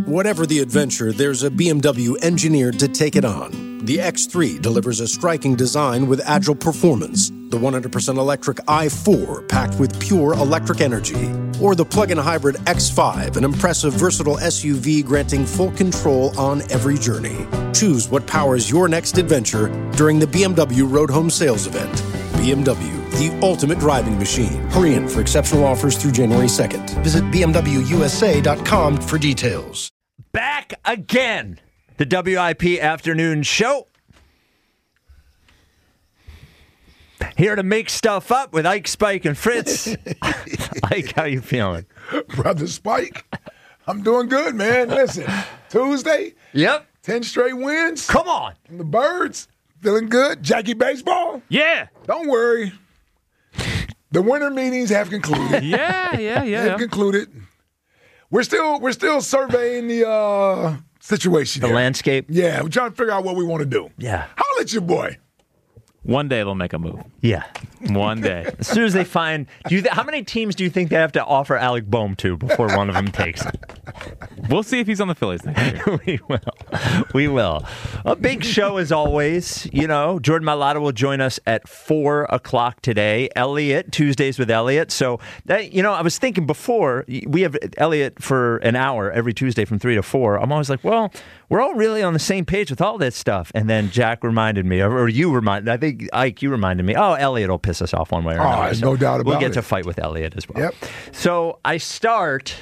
Whatever the adventure, there's a BMW engineered to take it on. The X3 delivers a striking design with agile performance. The 100% electric i4 packed with pure electric energy. Or the plug-in hybrid X5, an impressive, versatile SUV granting full control on every journey. Choose what powers your next adventure during the BMW Road Home Sales Event. BMW, the ultimate driving machine. Hurry in for exceptional offers through January 2nd. Visit BMWUSA.com for details. Back again. The WIP Afternoon Show. Here to make stuff up with Ike, Spike, and Fritz. Ike, how you feeling? Brother Spike, I'm doing good, man. Listen, Tuesday. Yep. 10 straight wins. Come on. And the Birds, feeling good. Jackie Baseball. Yeah. Don't worry. The winter meetings have concluded. Yeah. They've concluded. We're still surveying the situation. The here. landscape. Yeah, we're trying to figure out what we want to do. Yeah. Holla at your boy. One day they'll make a move. Yeah. One day. As soon as they find, how many teams do you think they have to offer Alec Boehm to before one of them takes it? We'll see if he's on the Phillies next year. We will. A big show as always. You know, Jordan Mailata will join us at 4 o'clock today. Elliot, Tuesdays with Elliot. So, I was thinking before, we have Elliot for an hour every Tuesday from 3 to 4. I'm always like, well, we're all really on the same page with all this stuff. And then Jack reminded me, or you reminded, I think, Ike, you reminded me, Elliot will piss us off one way or another. So no doubt about it. We'll get to fight with Elliot as well. Yep. So I start,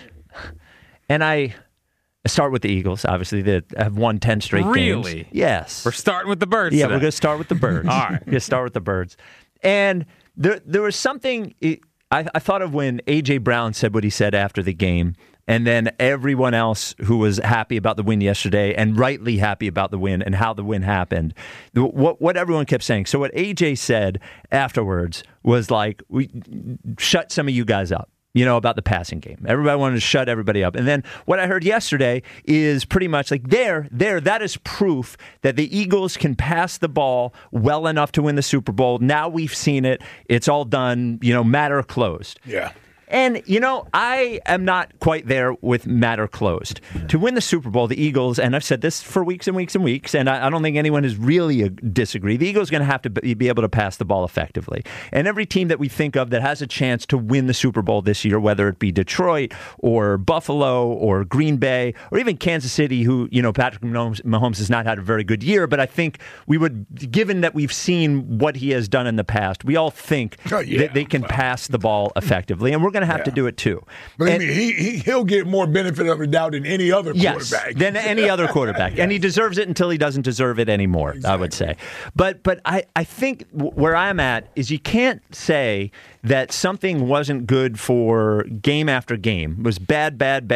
and I start with the Eagles, obviously, that have won 10 straight games. Really? Yes. We're starting with the Birds Yeah, today. we're going to start with the Birds. All right. We're going to start with the Birds. And there was something I thought of when A.J. Brown said what he said after the game, and then everyone else who was happy about the win yesterday and rightly happy about the win and how the win happened, what everyone kept saying. So what A.J. said afterwards was like, we shut some of you guys up. About the passing game. Everybody wanted to shut everybody up. And then what I heard yesterday is pretty much like that is proof that the Eagles can pass the ball well enough to win the Super Bowl. Now we've seen it. It's all done, matter closed. Yeah. And, I am not quite there with matter closed. To win the Super Bowl, the Eagles, and I've said this for weeks and weeks and weeks, and I don't think anyone has really disagreed, the Eagles are going to have to be able to pass the ball effectively. And every team that we think of that has a chance to win the Super Bowl this year, whether it be Detroit or Buffalo or Green Bay or even Kansas City, who, Patrick Mahomes has not had a very good year, but I think we would, given that we've seen what he has done in the past, we all think that they can pass the ball effectively. And we're going to have to do it too. Believe me, he'll get more benefit of the doubt than any other quarterback. Yes, than any other quarterback. And he deserves it until he doesn't deserve it anymore, exactly. I would say. But I think where I'm at is you can't say that something wasn't good for game after game. It was bad,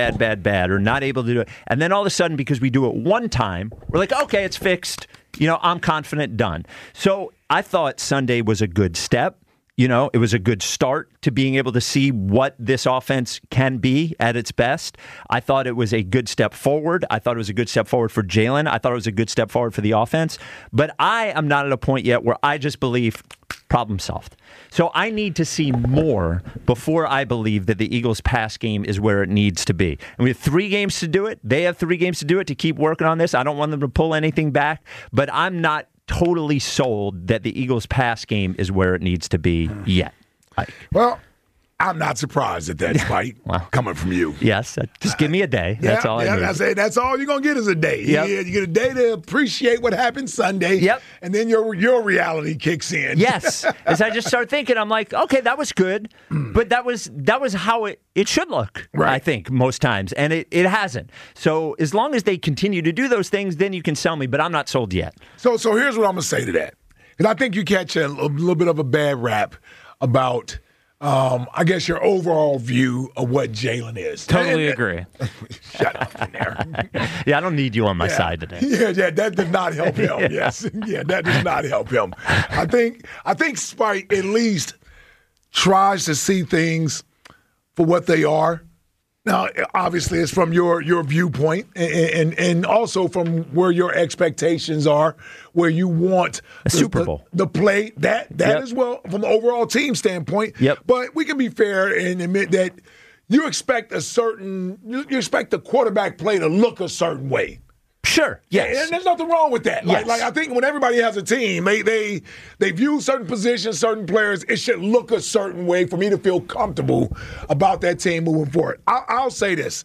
or not able to do it. And then all of a sudden, because we do it one time, we're like, okay, it's fixed. I'm confident, done. So I thought Sunday was a good step. It was a good start to being able to see what this offense can be at its best. I thought it was a good step forward. I thought it was a good step forward for Jalen. I thought it was a good step forward for the offense. But I am not at a point yet where I just believe problem solved. So I need to see more before I believe that the Eagles' pass game is where it needs to be. And we have 3 games to do it. They have 3 games to do it to keep working on this. I don't want them to pull anything back, but I'm not totally sold that the Eagles' pass game is where it needs to be yet. Well, I'm not surprised at that, Spike, coming from you. Yes, just give me a day. That's all I need. I say that's all you're going to get is a day. Yep. You get a day to appreciate what happened Sunday, and then your reality kicks in. Yes. As I just start thinking, I'm like, okay, that was good, but that was how it should look, right. I think, most times, and it hasn't. So as long as they continue to do those things, then you can sell me, but I'm not sold yet. So here's what I'm going to say to that. Because I think you catch a little bit of a bad rap about I guess your overall view of what Jalen is. Totally agree. Shut up in there. Yeah, I don't need you on my side today. Yeah, that does not help him. Yes. Yeah, that does not help him. I think Spike at least tries to see things for what they are. Now, obviously, it's from your viewpoint and also from where your expectations are, where you want a Super Bowl. The play, that yep. as well, from the overall team standpoint. Yep. But we can be fair and admit that you expect you expect the quarterback play to look a certain way. Sure. Yes. And there's nothing wrong with that. Yes. Like I think when everybody has a team, they view certain positions, certain players. It should look a certain way for me to feel comfortable about that team moving forward. I'll say this.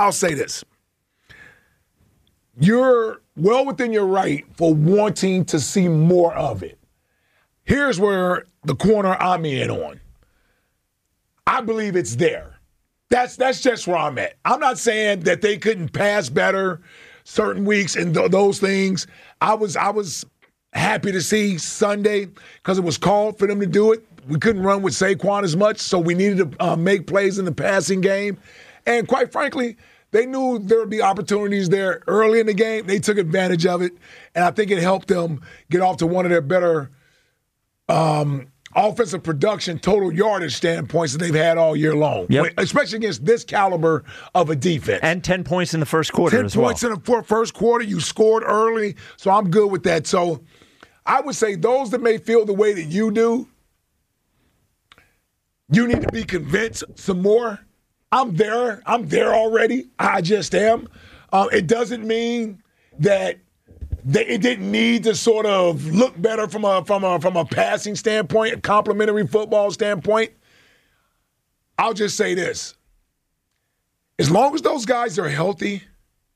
You're well within your right for wanting to see more of it. Here's where the corner I'm in on. I believe it's there. That's just where I'm at. I'm not saying that they couldn't pass better certain weeks and those things. I was happy to see Sunday because it was called for them to do it. We couldn't run with Saquon as much, so we needed to make plays in the passing game. And quite frankly, they knew there would be opportunities there early in the game. They took advantage of it, and I think it helped them get off to one of their better offensive production, total yardage standpoints that they've had all year long, especially against this caliber of a defense. And 10 points in the first quarter 10 as well. 10 points in the first quarter. You scored early, so I'm good with that. So I would say those that may feel the way that you do, you need to be convinced some more. I'm there already. I just am. It doesn't mean that it didn't need to sort of look better from a passing standpoint, a complimentary football standpoint. I'll just say this. As long as those guys are healthy,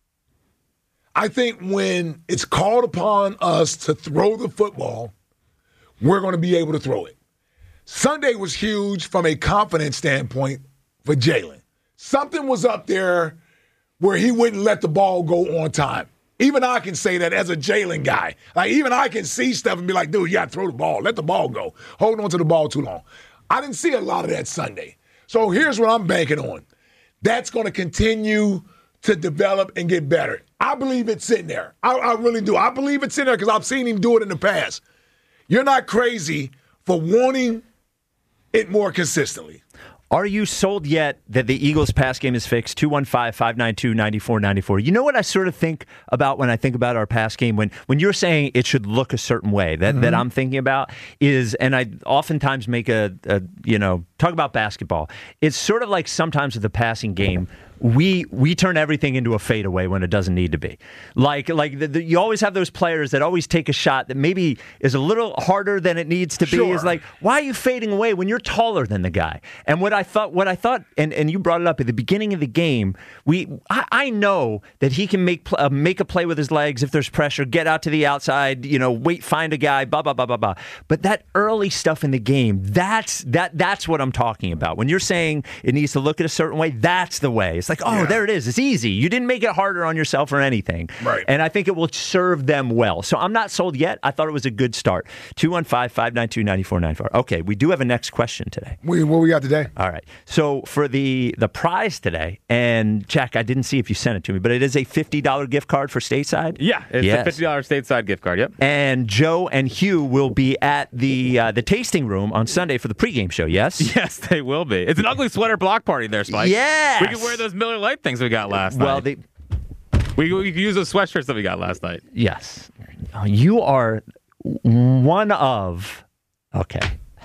I think when it's called upon us to throw the football, we're going to be able to throw it. Sunday was huge from a confidence standpoint for Jalen. Something was up there where he wouldn't let the ball go on time. Even I can say that as a Jalen guy. Like, even I can see stuff and be like, dude, you got to throw the ball. Let the ball go. Hold on to the ball too long. I didn't see a lot of that Sunday. So here's what I'm banking on. That's going to continue to develop and get better. I believe it's in there. I really do. I believe it's in there because I've seen him do it in the past. You're not crazy for wanting it more consistently. Are you sold yet that the Eagles' pass game is fixed? 215-592-9494. You know what I sort of think about when I think about our pass game? When you're saying it should look a certain way, that I'm thinking about is, and I oftentimes make talk about basketball. It's sort of like sometimes with the passing game, we turn everything into a fadeaway when it doesn't need to be. You always have those players that always take a shot that maybe is a little harder than it needs to be. Sure. Is like, why are you fading away when you're taller than the guy? And what I thought, and you brought it up at the beginning of the game. I know that he can make a play with his legs if there's pressure, get out to the outside, wait, find a guy, blah blah blah blah blah. But that early stuff in the game, that's what I'm talking about. When you're saying it needs to look at a certain way, that's the way. It's like, there it is. It's easy. You didn't make it harder on yourself or anything. Right. And I think it will serve them well. So I'm not sold yet. I thought it was a good start. 215-592-9494. Okay, we do have a next question today. What we got today? All right. So for the prize today, and Jack, I didn't see if you sent it to me, but it is a $50 gift card for Stateside? Yeah, it's a $50 Stateside gift card, yep. And Joe and Hugh will be at the tasting room on Sunday for the pregame show, yes? Yes, they will be. It's an ugly sweater block party there, Spike. Yes! We can wear those Miller Lite things we got last night. We can use those sweatshirts that we got last night. Yes. You are one of... Okay.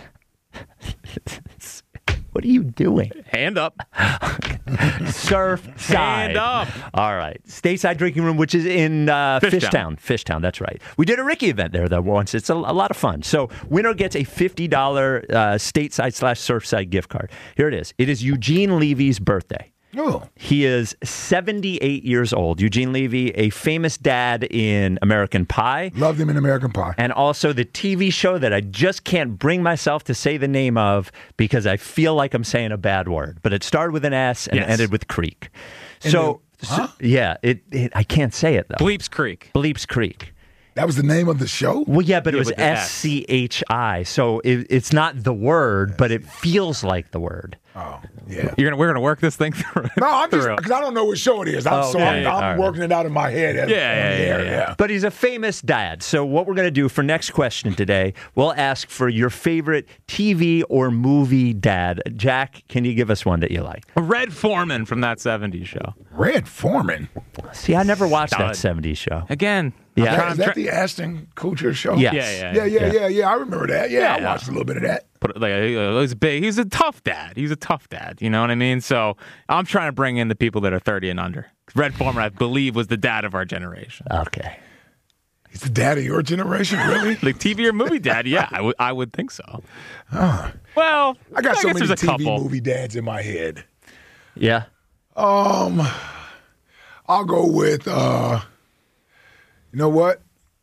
What are you doing? Hand up. Surfside. Hand up. All right. Stateside Drinking Room, which is in Fishtown. Fishtown, that's right. We did a Ricky event there, though, once. It's a lot of fun. So winner gets a $50 Stateside/Surfside gift card. Here it is. It is Eugene Levy's birthday. Oh. He is 78 years old. Eugene Levy, a famous dad in American Pie. Loved him in American Pie. And also the TV show that I just can't bring myself to say the name of because I feel like I'm saying a bad word. But it started with an S and ended with Creek. I can't say it, though. Bleeps Creek. Bleeps Creek. That was the name of the show? Well, yeah, but it was with the S. SCHI. So it's not the word, but it feels like the word. Oh, yeah. We're gonna work this thing through. No, I'm just because I don't know what show it is. I'm working it out in my head. Yeah. But he's a famous dad. So what we're going to do for next question today, we'll ask for your favorite TV or movie dad. Jack, can you give us one that you like? Red Foreman from that 70s show. Red Foreman? See, I never watched that Stud. 70s show. Again. Yeah. Is that the Ashton Kutcher show? Yes. Yeah. I remember that. Yeah, I watched a little bit of that. He was big. He's a tough dad. He's a tough dad. You know what I mean? So I'm trying to bring in the people that are 30 and under. Red Farmer, I believe, was the dad of our generation. Okay. He's the dad of your generation, really? Like TV or movie dad? Yeah, I would think so. Well, I got so many TV couple. movie dads in my head. Yeah. I'll go with, you know what?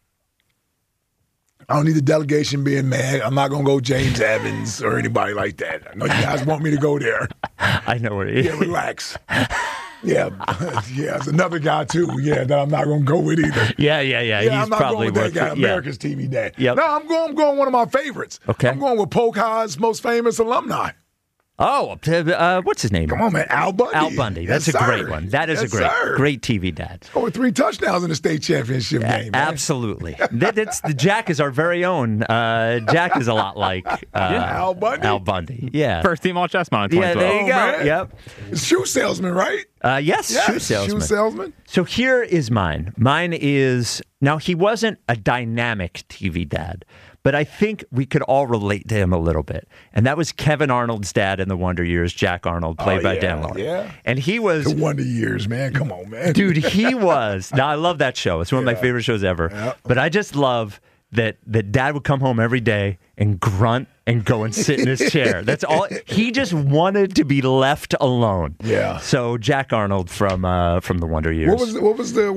I don't need the delegation being mad. I'm not going to go James Evans or anybody like that. I know you guys want me to go there. I know where he is. Yeah, relax. Yeah, it's another guy, too, that I'm not going to go with either. Yeah. He's I'm not probably going with that guy, worth it. America's TV dad. Yep. No, I'm going one of my favorites. Okay. I'm going with Polk High's most famous alumni. Oh, what's his name? Come on, man. Al Bundy. Al Bundy. That's Yes, a great sir. one. That is Yes, a sir. great TV dad. Scored 3 touchdowns in the state championship game, man. Absolutely. The Jack is our very own. Jack is a lot like Al Bundy. Al Bundy. Yeah. First team all chessman in Yeah, 2012. there you go. man. Yep. Shoe salesman, right? Yes, shoe salesman. Shoe salesman. So here is mine. Mine is, now he wasn't a dynamic TV dad, but I think we could all relate to him a little bit. And that was Kevin Arnold's dad in the Wonder Years, Jack Arnold, played by Dan Lawrence. Yeah. And he was... The Wonder Years, man. Come on, man. Dude, he was... Now, I love that show. It's one of my favorite shows ever. Yeah. But I just love that Dad would come home every day and grunt and go and sit in his chair. That's all. He just wanted to be left alone. Yeah. So Jack Arnold from the Wonder Years. What was the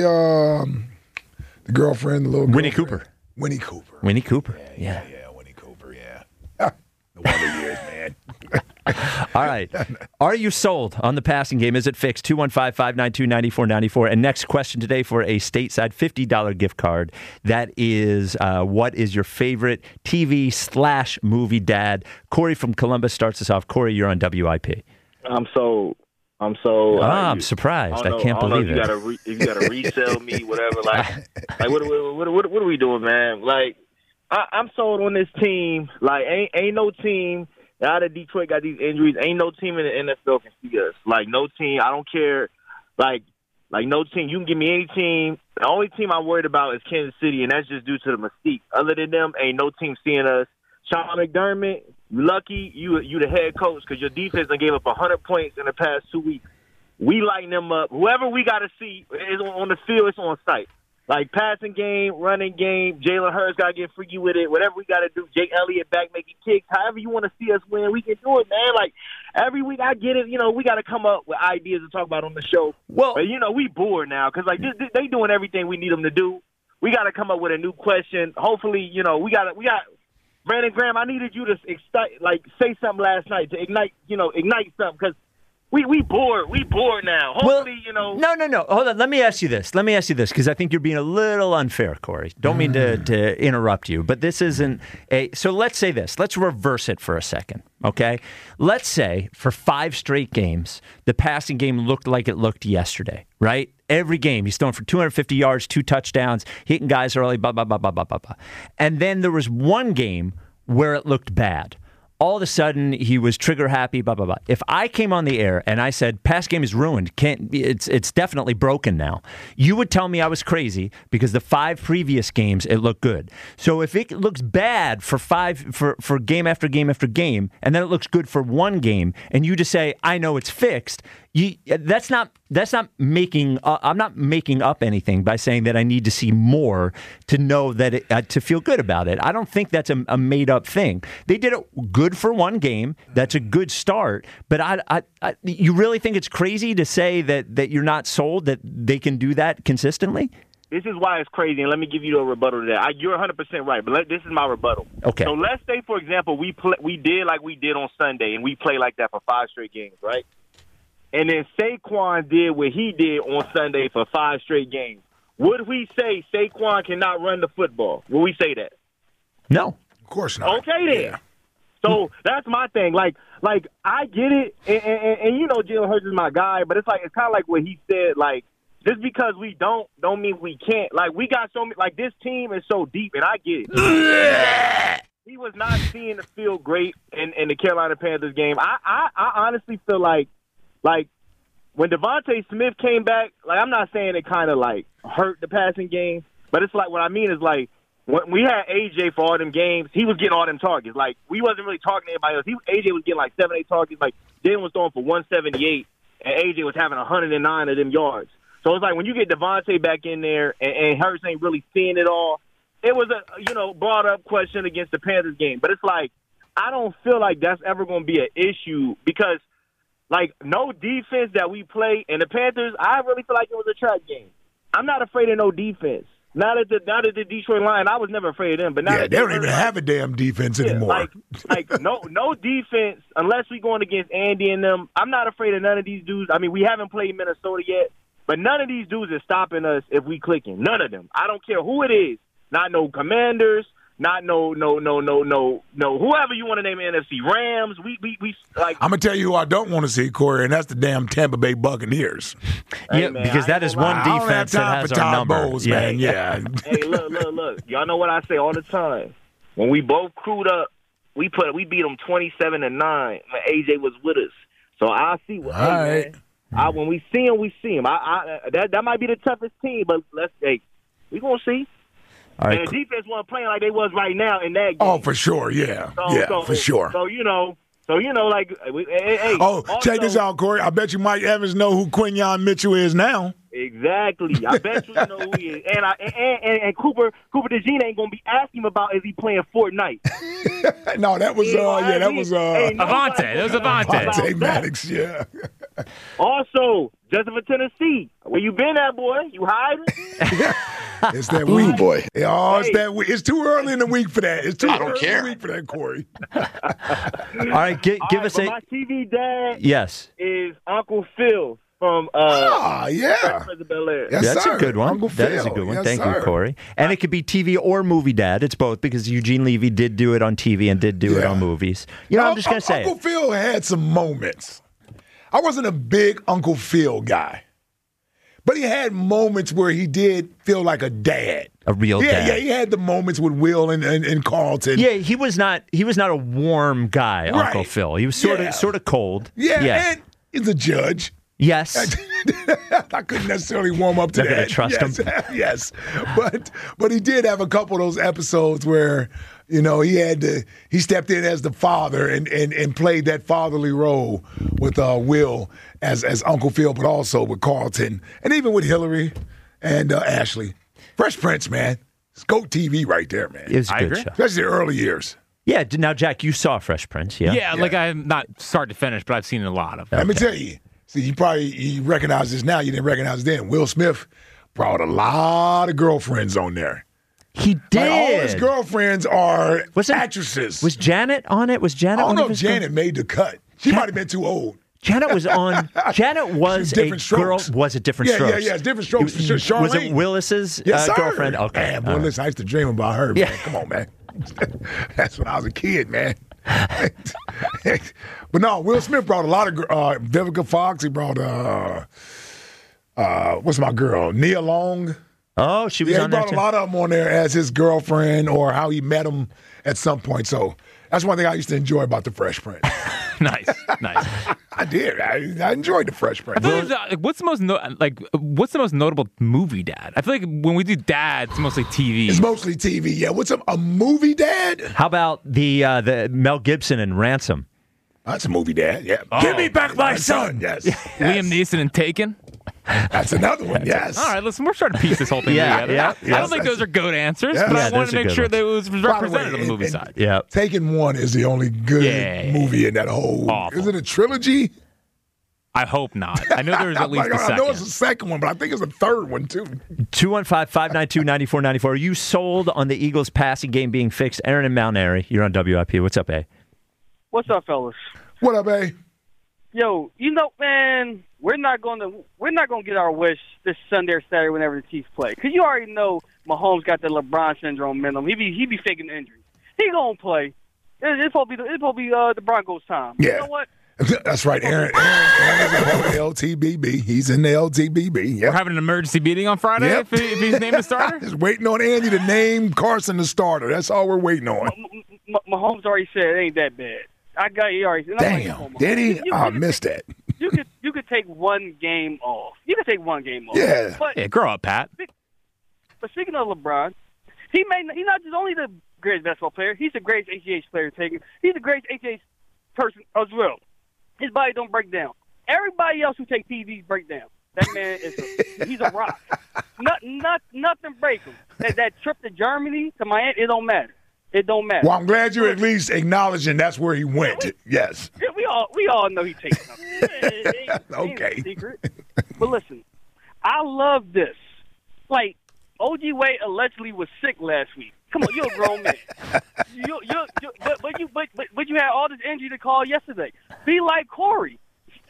girlfriend, the little Winnie girlfriend? Cooper. Winnie Cooper. Winnie Cooper. Yeah. Winnie Cooper, yeah. The Wonder Years, man. All right. Are you sold on the passing game? Is it fixed? 215-592-9494. And next question today for a stateside $50 gift card. That is, what is your favorite TV/movie dad? Corey from Columbus starts us off. Corey, you're on WIP. I'm sold. I'm surprised. I can't believe it. If you gotta resell me, whatever. Like what are we doing, man? Like, I'm sold on this team. Like, ain't no team out of Detroit got these injuries. Ain't no team in the NFL can see us. Like, no team. I don't care. Like no team. You can give me any team. The only team I'm worried about is Kansas City, and that's just due to the mystique. Other than them, ain't no team seeing us. Sean McDermott, you lucky you the head coach because your defense done gave up 100 points in the past 2 weeks. We lighten them up. Whoever we got to see is on the field, it's on site. Like passing game, running game, Jalen Hurts got to get freaky with it. Whatever we got to do, Jake Elliott back making kicks. However you want to see us win, we can do it, man. Like every week, I get it. We got to come up with ideas to talk about on the show. Well, but we bored now because like they doing everything we need them to do. We got to come up with a new question. Hopefully, we got Brandon Graham. I needed you to say something last night to ignite something because. We bored. We bored now. Hopefully, No. Hold on. Let me ask you this because I think you're being a little unfair, Corey. Don't mean to interrupt you, but this isn't a. So let's say this. Let's reverse it for a second, okay? Let's say for 5 straight games, the passing game looked like it looked yesterday, right? Every game, he's throwing for 250 yards, 2 touchdowns, hitting guys early, blah, blah, blah, blah, blah, blah, blah. And then there was one game where it looked bad. All of a sudden, he was trigger happy, blah, blah, blah. If I came on the air and I said, pass game is ruined, it's definitely broken now, you would tell me I was crazy because the 5 previous games, it looked good. So if it looks bad for game after game after game, and then it looks good for one game, and you just say, I know it's fixed, that's not making. I'm not making up anything by saying that I need to see more to know that to feel good about it. I don't think that's a made up thing. They did it good for one game. That's a good start. But you really think it's crazy to say that you're not sold that they can do that consistently? This is why it's crazy, and let me give you a rebuttal to that. You're 100% right, but this is my rebuttal. Okay. So let's say, for example, we did like we did on Sunday, and we play like that for 5 straight games, right? And then Saquon did what he did on Sunday for 5 straight games. Would we say Saquon cannot run the football? Would we say that? No. Of course not. Okay, then. Yeah. So that's my thing. Like I get it, and Jalen Hurts is my guy, but it's kind of like what he said. Like just because we don't mean we can't. Like we got so many. Like this team is so deep, and I get it. He was not seeing the field great in the Carolina Panthers game. I honestly feel like when Devontae Smith came back, like I'm not saying it kind of like hurt the passing game, but it's like what I mean is like when we had AJ for all them games, he was getting all them targets. Like, we wasn't really talking to anybody else. AJ was getting like 7, 8 targets. Like, Jalen was throwing for 178, and AJ was having 109 of them yards. So it's like when you get Devontae back in there and Hurts ain't really seeing it all, it was a, brought up question against the Panthers game. But it's like, I don't feel like that's ever going to be an issue because, like, no defense that we play, and the Panthers, I really feel like it was a trap game. I'm not afraid of no defense. Not at the Detroit Lions, I was never afraid of them. But now they don't even have a damn defense anymore. Like no defense unless we going against Andy and them. I'm not afraid of none of these dudes. I mean, we haven't played Minnesota yet, but none of these dudes is stopping us if we clicking. None of them. I don't care who it is. Not no Commanders. Not no. Whoever you want to name NFC Rams. We like. I'm gonna tell you who I don't want to see, Corey, and that's the damn Tampa Bay Buccaneers. Yeah, man, because that is one defense that has our number. Bowles, man. Yeah. Hey, look. Y'all know what I say all the time. When we both crewed up, we beat them 27-9. When AJ was with us, so I see what. All right. Man, when we see him, we see him. That might be the toughest team, but we gonna see. All right. And the defense wasn't playing like they was right now in that game. Oh, for sure, yeah. For sure. So, like, hey. Oh, check this out, Corey. I bet you Mike Evans know who Quinyon Mitchell is now. Exactly. I bet you know who he is. And Cooper DeJean ain't going to be asking him about is he playing Fortnite. No, that was, that was Avante. That was Avante Maddox, yeah. Also, Justin, Tennessee. Where you been at, boy? You hiding? It's that week, boy. It's that week. It's too early in the week for that. It's too early in the week for that, Corey. All right, give us my TV dad is Uncle Phil from yeah. Bel-Air. Yes, that's sir. a good one. Uncle That Phil. is a good one. Yes, Thank sir. you, Corey. And it could be TV or movie dad. It's both because Eugene Levy did do it on TV and did do it on movies. I'm just going to say Uncle Phil had some moments. I wasn't a big Uncle Phil guy. But he had moments where he did feel like a dad. A real dad. Yeah, he had the moments with Will and Carlton. Yeah, he was not a warm guy, Right. Uncle Phil. He was sort of cold. Yeah, and he's a judge. Yes. I couldn't necessarily warm up to Not that. gonna trust him. Yes. But he did have a couple of those episodes where, he stepped in as the father and played that fatherly role with Will as Uncle Phil, but also with Carlton and even with Hillary and Ashley. Fresh Prince, man. It's GOAT TV right there, man. It was a I good agree. show. Especially the early years. Yeah, now, Jack, you saw Fresh Prince, yeah? Yeah, like I'm not start to finish, but I've seen a lot of them. Let me tell you. See, you recognize this now. You didn't recognize it then. Will Smith brought a lot of girlfriends on there. He did. Like, all his girlfriends are actresses. Was Janet on it? Was Janet I don't one know of if his Janet made the cut. She might have been too old. Janet was on. Janet was Different a girl. Strokes. Was it Different Strokes? Yeah, it's Different Strokes. Charlene. Was it Willis's Yes, girlfriend? sir. Okay. Man, boy, listen, I used to dream about her, man. Yeah. Come on, man. That's when I was a kid, man. But no, Will Smith brought a lot of Vivica Fox. He brought what's my girl? Nia Long. Oh, she was Yeah, he on there brought too. a lot of them on there as his girlfriend or how he met them at some point. So that's one thing I used to enjoy about the Fresh Prince. Nice. I did. I enjoyed the Fresh Prince. I feel like, what's the most notable movie dad? I feel like when we do dad, it's mostly TV. It's mostly TV. Yeah. What's a movie dad? How about the Mel Gibson and Ransom? That's a movie dad. Yeah. Give me back my son. Yes. Liam Neeson and Taken. That's another one. Yes. All right, listen, we're starting to piece this whole thing Yeah, together. yeah. I don't think those are good answers, Yeah. but Yeah, I wanted those to are make good sure ones. that it was By the way, represented on the movie and- side. Yeah. Taken 1 is the only good Yeah. movie in that whole. Awful. Is it a trilogy? I hope not. I know there's at least a I know it's second. the second one, but I think it's the third one too. 215-592-9494. Are you sold on the Eagles' passing game being fixed? Aaron in Mount Airy. You're on WIP. What's up, A? What's up, fellas? What up, A? Yo, man, we're not gonna get our wish this Sunday or Saturday whenever the Chiefs play, because you already know Mahomes got the LeBron syndrome in him. He be faking injuries. He gonna play. It's supposed to be the Broncos' time. Yeah. You know what? That's right. Aaron is a part of the LTBB. He's in the LTBB. We're Yep. having an emergency meeting on Friday Yep. if he's named the starter? Just waiting on Andy to name Carson the starter. That's all we're waiting on. Mahomes already said it ain't that bad. He already said. Damn. Did he? I missed that. You could take one game off. You could take one game off. Yeah. But Yeah, grow up, Pat. But speaking of LeBron, He's not just only the greatest basketball player. He's the greatest HGH player taken. He's the greatest HGH person as well. His body don't break down. Everybody else who take PEDs break down. That man he's a rock. Nothing breaks him. That trip to Germany, to Miami, it don't matter. It don't matter. Well, I'm glad you're at least acknowledging that's where he went. Yes. Yeah, we all know he takes something. Okay. Ain't a secret. But listen, I love this. Like, OG Wade allegedly was sick last week. Come on, you're a grown man. But you had all this energy to call yesterday. Be like Corey.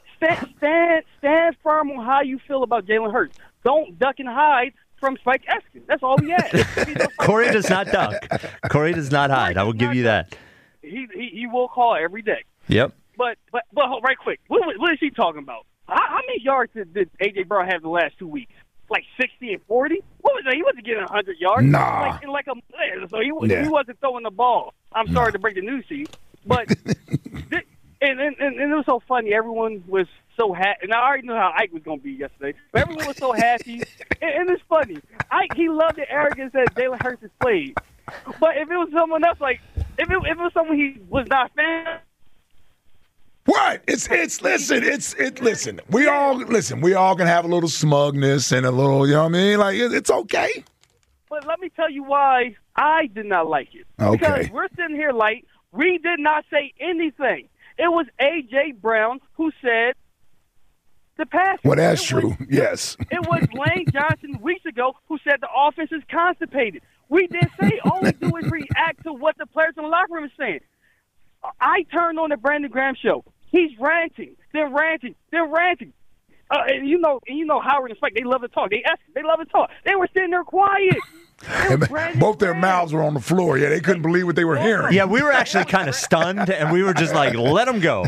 Stand firm on how you feel about Jalen Hurts. Don't duck and hide from Spike Eskin. That's all we ask. Corey does not duck. Corey does not hide. I will give you that. He will call every day. Yep. But right quick, what is he talking about? How many yards did A.J. Brown have the last 2 weeks? Like 60 and 40? What was that? He wasn't getting 100 yards. Nah. Like a player. So he wasn't throwing the ball. I'm sorry to break the news to you. But, and it was so funny. Everyone was so happy. And I already knew how Ike was going to be yesterday. But everyone was so happy. And it's funny. Ike, he loved the arrogance that Jalen Hurts has played. But if it was someone else, like, if it was someone he was not a fan. What? Listen. We all can have a little smugness and a little, you know what I mean? Like, it's okay. But let me tell you why I did not like it. Okay. Because we're sitting here like, we did not say anything. It was A.J. Brown who said the pass. Well, that's true. Yes. It was Lane Johnson weeks ago who said the offense is constipated. We didn't say all we do is react to what the players in the locker room is saying. I turned on the Brandon Graham show. He's ranting, then ranting. And you know Howard and Spike, they love to talk. They love to talk. They were sitting there quiet. Both their mouths were on the floor. Yeah, they couldn't believe what they were hearing. Yeah, we were actually kind of stunned, and we were just like, let them go.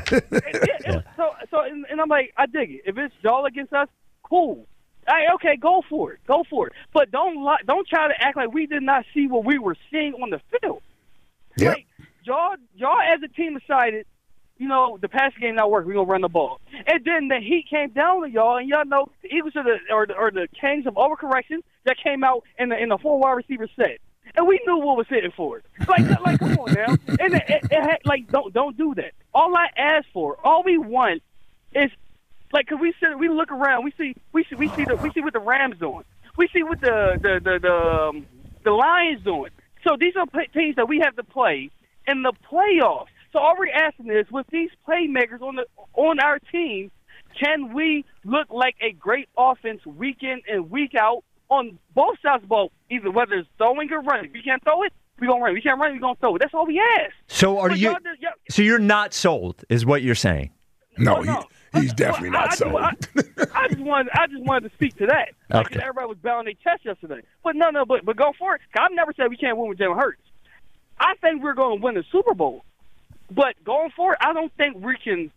So I'm like, I dig it. If it's y'all against us, cool. Okay, go for it. But don't try to act like we did not see what we were seeing on the field. Yep. Like, y'all as a team decided, the passing game not working. We're gonna run the ball, and then the heat came down to y'all, and y'all know the Eagles are the kings of overcorrection that came out in the 4 wide receiver set, and we knew what was hitting for it. Like come on now, and it had, like don't do that. All I ask for, all we want is like, cause we look around, we see what the Rams doing, we see what the Lions doing. So these are teams that we have to play in the playoffs. So all we're asking is, with these playmakers on our team, can we look like a great offense week in and week out on both sides of the ball, either whether it's throwing or running? We can't throw it, we're going to run. We can't run, we're going to throw it. That's all we ask. So So you're not sold, is what you're saying? No, he's definitely not sold. I just wanted to speak to that. Okay. Like, everybody was bowing their chest yesterday. But but go for it. I've never said we can't win with Jalen Hurts. I think we're going to win the Super Bowl. But going forward, I don't think we can.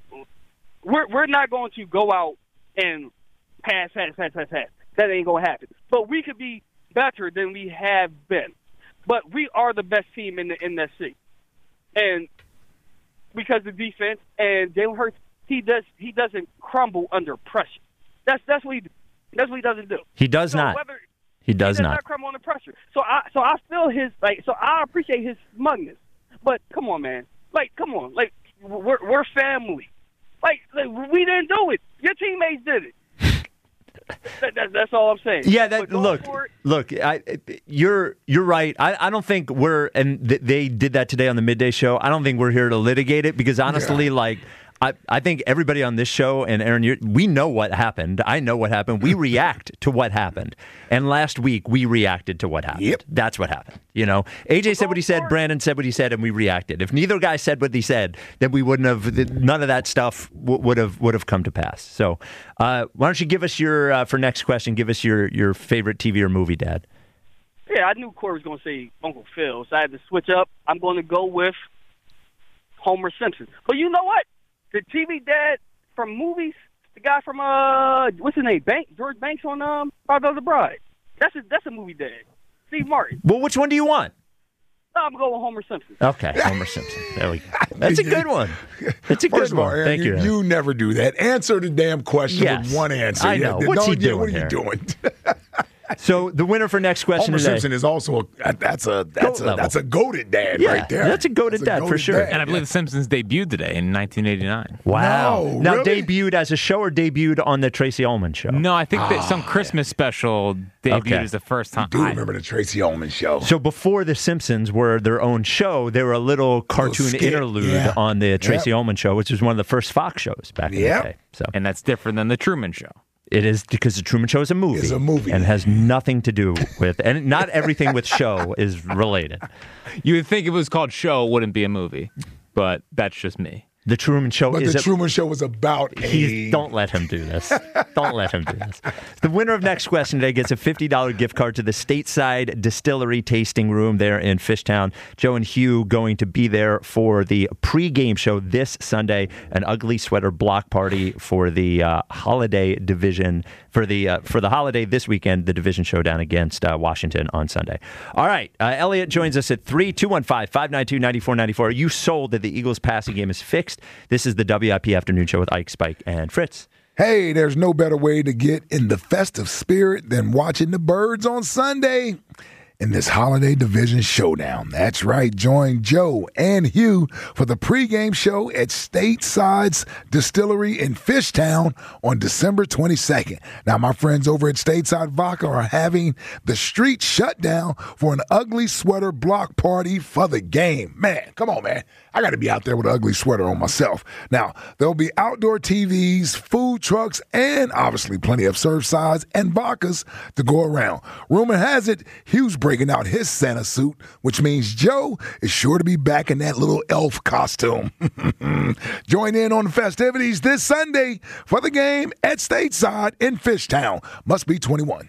We're not going to go out and pass. That ain't going to happen. But we could be better than we have been. But we are the best team in the NFC, and because of the defense and Jalen Hurts, he doesn't crumble under pressure. That's what he doesn't do. He does not. He does not crumble under pressure. So I feel his So I appreciate his smugness. But come on, man. Come on. We're family. We didn't do it. Your teammates did it. That's all I'm saying. Yeah, look. You're right. I don't think they did that today on the midday show. I don't think we're here to litigate it because honestly, I think everybody on this show, and Aaron, we know what happened. I know what happened. We react to what happened. And last week, we reacted to what happened. Yep. That's what happened. AJ said what he said, Brandon said what he said, and we reacted. If neither guy said what he said, then we wouldn't have, none of that stuff would have come to pass. So why don't you give us for next question, give us your favorite TV or movie, Dad? Yeah, I knew Corey was going to say Uncle Phil, so I had to switch up. I'm going to go with Homer Simpson. But you know what? The TV dad from movies, the guy from what's his name, George Banks on Father of the Bride. That's a movie dad. Steve Martin. Well, which one do you want? No, I'm going with Homer Simpson. Okay, Homer Simpson. There we go. That's a good one. That's a good one. Aaron, Thank you. You never do that. Answer the damn question with one answer. I know. What's he doing? What are you doing? So the winner for next question Homer today. Simpson is also that's a goated dad Yeah, right there. that's a goated dad for sure. And I believe The Simpsons debuted today in 1989. Wow. No, Now really? debuted as a show or debuted on the Tracy Ullman show? No, I think that some Christmas special debuted Okay. as the first time. Do remember the Tracy Ullman show? So before the Simpsons were their own show, they were a little cartoon skit, interlude yeah. on the Tracy Yep. Ullman show, which was one of the first Fox shows back in Yep. the day. So And that's different than The Truman Show. it is because the Truman Show is a movie. It's a movie. And has nothing to do with, and not everything with show is related. You would think if it was called Show, it wouldn't be a movie, but that's just me. The Truman Show But is the a, Truman Show was about Don't let him do this. Don't let him do this. The winner of next question today gets a $50 gift card to the Stateside Distillery Tasting Room there in Fishtown. Joe and Hugh going to be there for the pregame show this Sunday, an ugly sweater block party for the holiday division for the holiday this weekend, the division showdown against Washington on Sunday. All right, Elliot joins us at 3-215-592-9494. You sold that the Eagles passing game is fixed. This is the WIP Afternoon Show with Ike, Spike, and Fritz. Hey, there's no better way to get in the festive spirit than watching the Birds on Sunday in this holiday division showdown. That's right. Join Joe and Hugh for the pregame show at Stateside's Distillery in Fishtown on December 22nd. Now, my friends over at Stateside Vodka are having the street shut down for an ugly sweater block party for the game. Man, come on, man. I got to be out there with an ugly sweater on myself. Now, there'll be outdoor TVs, food trucks, and obviously plenty of Surfsides and vodkas to go around. Rumor has it, Hugh's breaking out his Santa suit, which means Joe is sure to be back in that little elf costume. Join in on the festivities this Sunday for the game at Stateside in Fishtown. Must be 21.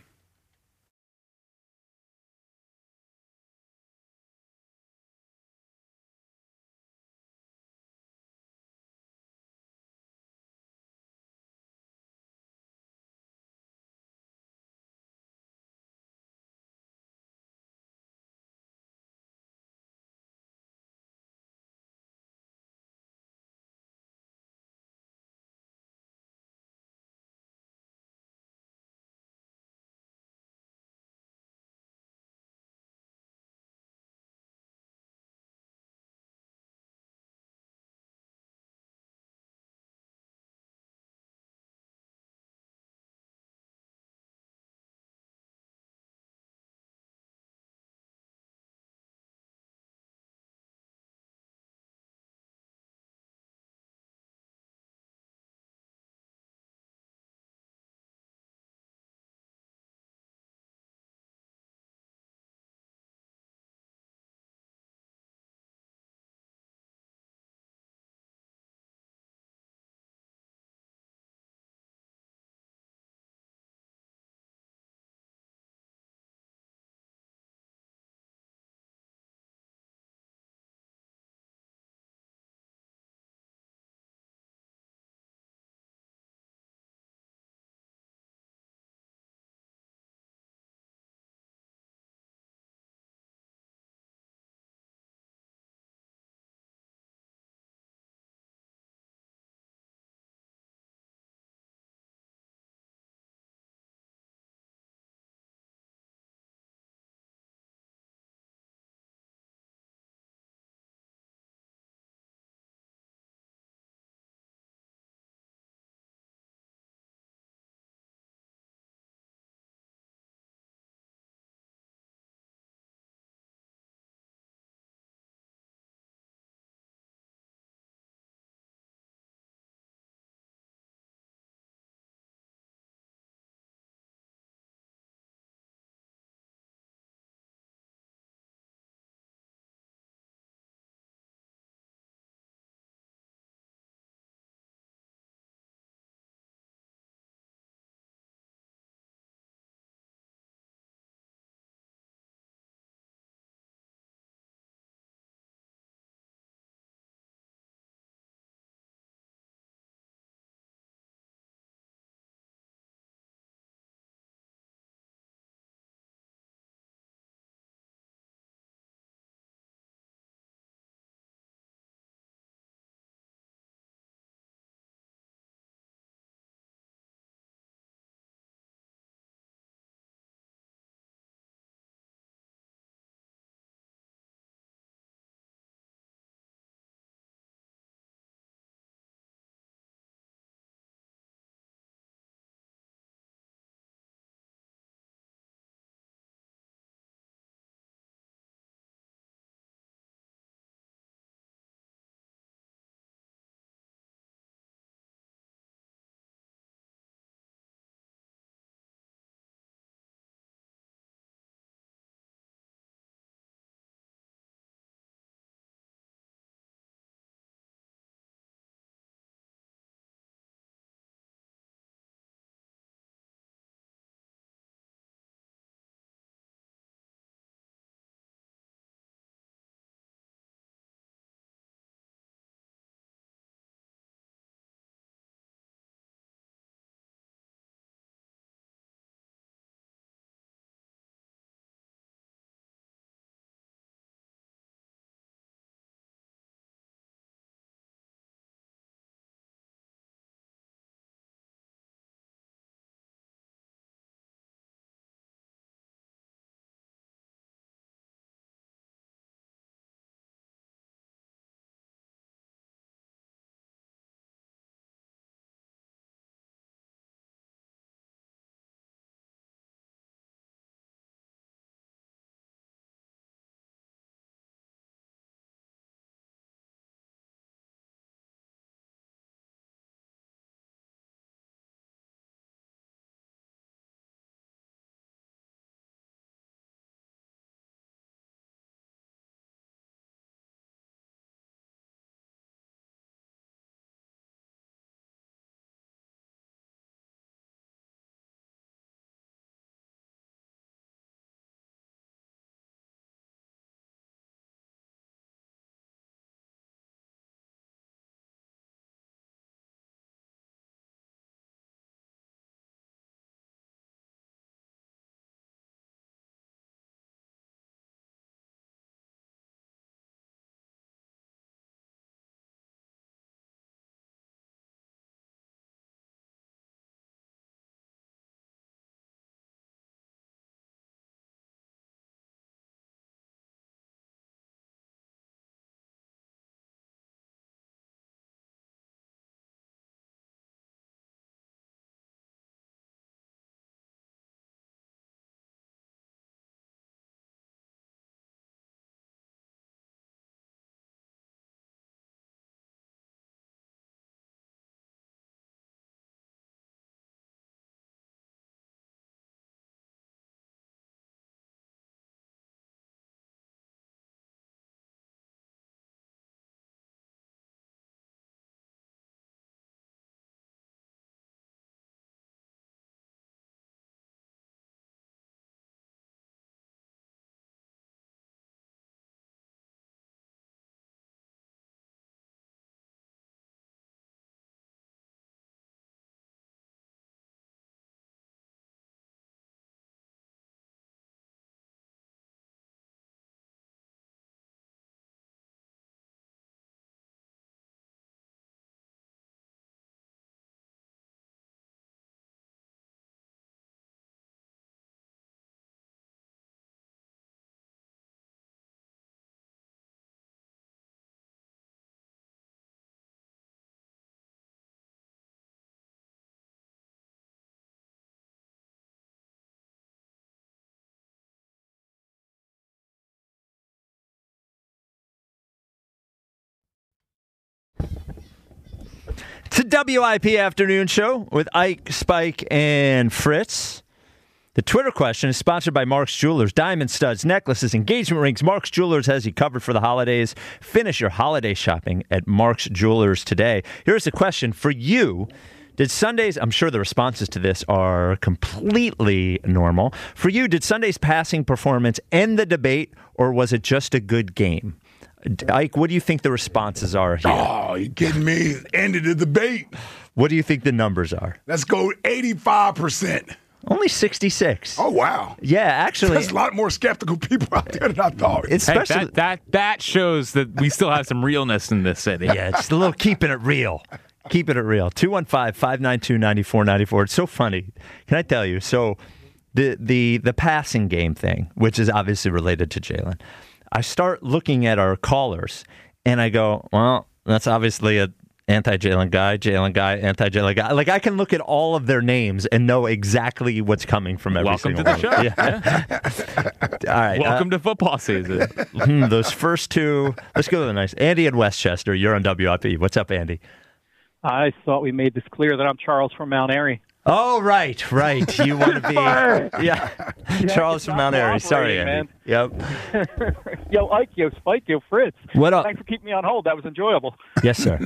It's a WIP afternoon show with Ike, Spike, and Fritz. The Twitter question is sponsored by Mark's Jewelers. Diamond studs, necklaces, engagement rings. Mark's Jewelers has you covered for the holidays. Finish your holiday shopping at Mark's Jewelers today. Here's the question for you. Did Sunday's, I'm sure the responses to this are completely normal. For you, did Sunday's passing performance end the debate, or was it just a good game? Ike, what do you think the responses are here? Oh, you kidding me? Ended the debate. What do you think the numbers are? Let's go 85%. Only 66. Oh, wow. Yeah, actually. There's a lot more skeptical people out there than I thought. Especially that shows that we still have some realness in this city. Yeah, just a little keeping it real. Keeping it real. 215-592-9494. It's so funny. Can I tell you? So the passing game thing, which is obviously related to Jalen, I start looking at our callers, and I go, well, that's obviously a anti-Jalen guy, anti-Jalen guy. Like, I can look at all of their names and know exactly what's coming from every Welcome single to the one. show. Yeah. All right. Welcome to football season. Those first two. Let's go to the nice. Andy in Westchester, you're on WIP. What's up, Andy? I thought we made this clear that I'm Charles from Mount Airy. Oh, right. You want to be... Yeah. Charles from Mount Airy. Sorry, Andy. Man. Yep. Yo, Ike, yo, Spike, yo, Fritz. What up? Thanks for keeping me on hold. That was enjoyable. Yes, sir.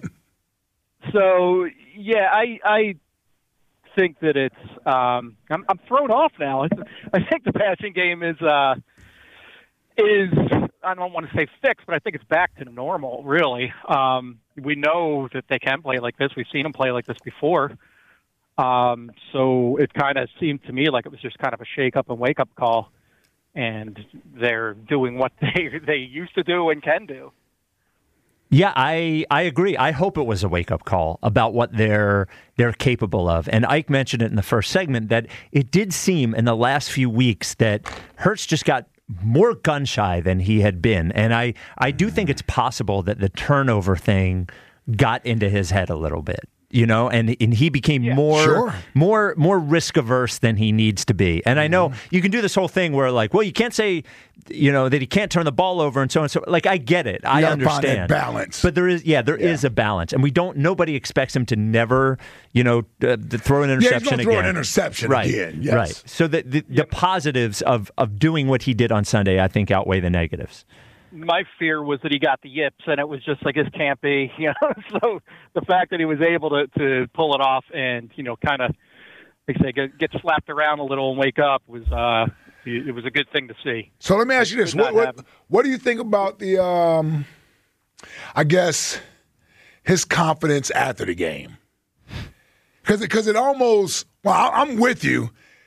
So, yeah, I think that it's I'm thrown off now. I think the passing game is I don't want to say fixed, but I think it's back to normal, really. We know that they can play like this. We've seen them play like this before. So it kind of seemed to me like it was just kind of a shake-up and wake-up call, and they're doing what they used to do and can do. Yeah, I agree. I hope it was a wake-up call about what they're capable of. And Ike mentioned it in the first segment that it did seem in the last few weeks that Hurts just got more gun-shy than he had been. And I do think it's possible that the turnover thing got into his head a little bit. You know, and he became more risk averse than he needs to be. And I know you can do this whole thing where, like, well, you can't say, you know, that he can't turn the ball over and so on. So, like, I get it, I understand. Find that balance, but there is a balance, and nobody expects him to never, you know, throw an interception again. Throw an interception again. Yes. Right. So the positives of doing what he did on Sunday, I think, outweigh the negatives. My fear was that he got the yips, and it was just like, this can't be, you know. So the fact that he was able to pull it off and, you know, kind of, like I say, get slapped around a little and wake up was it was a good thing to see. So let me ask you this: what do you think about the, I guess, his confidence after the game? Because it almost, well, I'm with you.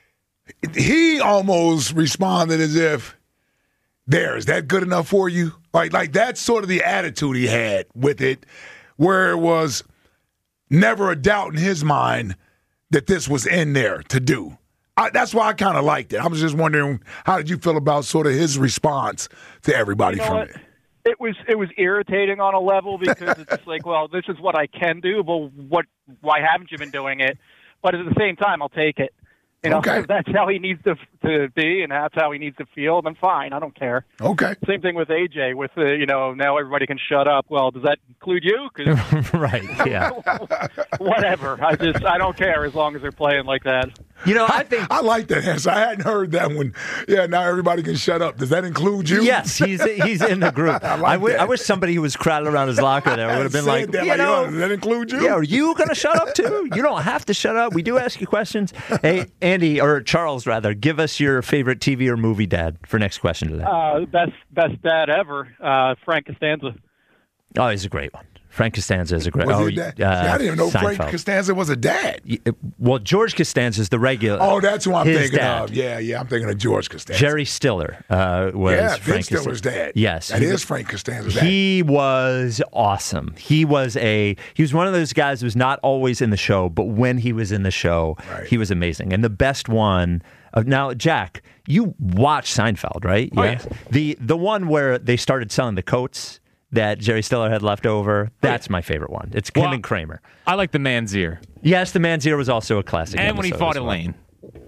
He almost responded as if, is that good enough for you? Like that's sort of the attitude he had with it, where it was never a doubt in his mind that this was in there to do. That's why I kind of liked it. I was just wondering, how did you feel about sort of his response to everybody from it? It was irritating on a level because it's just like, well, this is what I can do, but why haven't you been doing it? But at the same time, I'll take it. You know, if that's how he needs to be and that's how he needs to feel, then fine. I don't care. Okay. Same thing with AJ. With you know, now everybody can shut up. Well, does that include you? 'Cause, right. Yeah. Whatever. I don't care as long as they're playing like that. You know, I think I like that answer. I hadn't heard that one. Yeah. Now everybody can shut up. Does that include you? Yes, he's in the group. I wish somebody who was crowded around his locker there would have been like, does that include you? Yeah. Are you going to shut up too? You don't have to shut up. We do ask you questions. Hey, Andy, or Charles rather, give us your favorite TV or movie dad for next question today. Best dad ever, Frank Costanza. Oh, he's a great one. Frank Costanza is a great. Was he a dad? I didn't even know Seinfeld. Frank Costanza was a dad. Well, George Costanza is the regular. Oh, that's who I'm thinking dad. of. Yeah, I'm thinking of George Costanza. Jerry Stiller was Frank Stiller's dad. Yes, that is Frank Costanza's dad. He was awesome. He was one of those guys who was not always in the show, but when he was in the show, He was amazing. And the best one. Now, Jack, you watch Seinfeld, right? Oh, yeah. The one where they started selling the coats that Jerry Stiller had left over. That's my favorite one. It's Kim and Kramer. I like the Man's Ear. Yes, the Man's Ear was also a classic. And when he fought Elaine.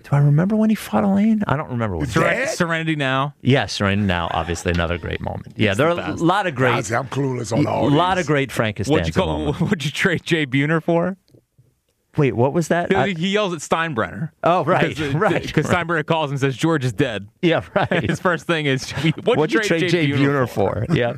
Do I remember when he fought Elaine? I don't remember. When Serenity Now. Yes, right now, obviously another great moment. Yeah, there are a lot of great. I'm clueless on all A lot these. of great Frank Costanza moments. What'd you trade Jay Buhner for? Wait, what was that? He yells at Steinbrenner. Oh, right, right. Because Steinbrenner calls and says George is dead. Yeah, right. His first thing is, what'd you trade Jay Buhner for? Yeah.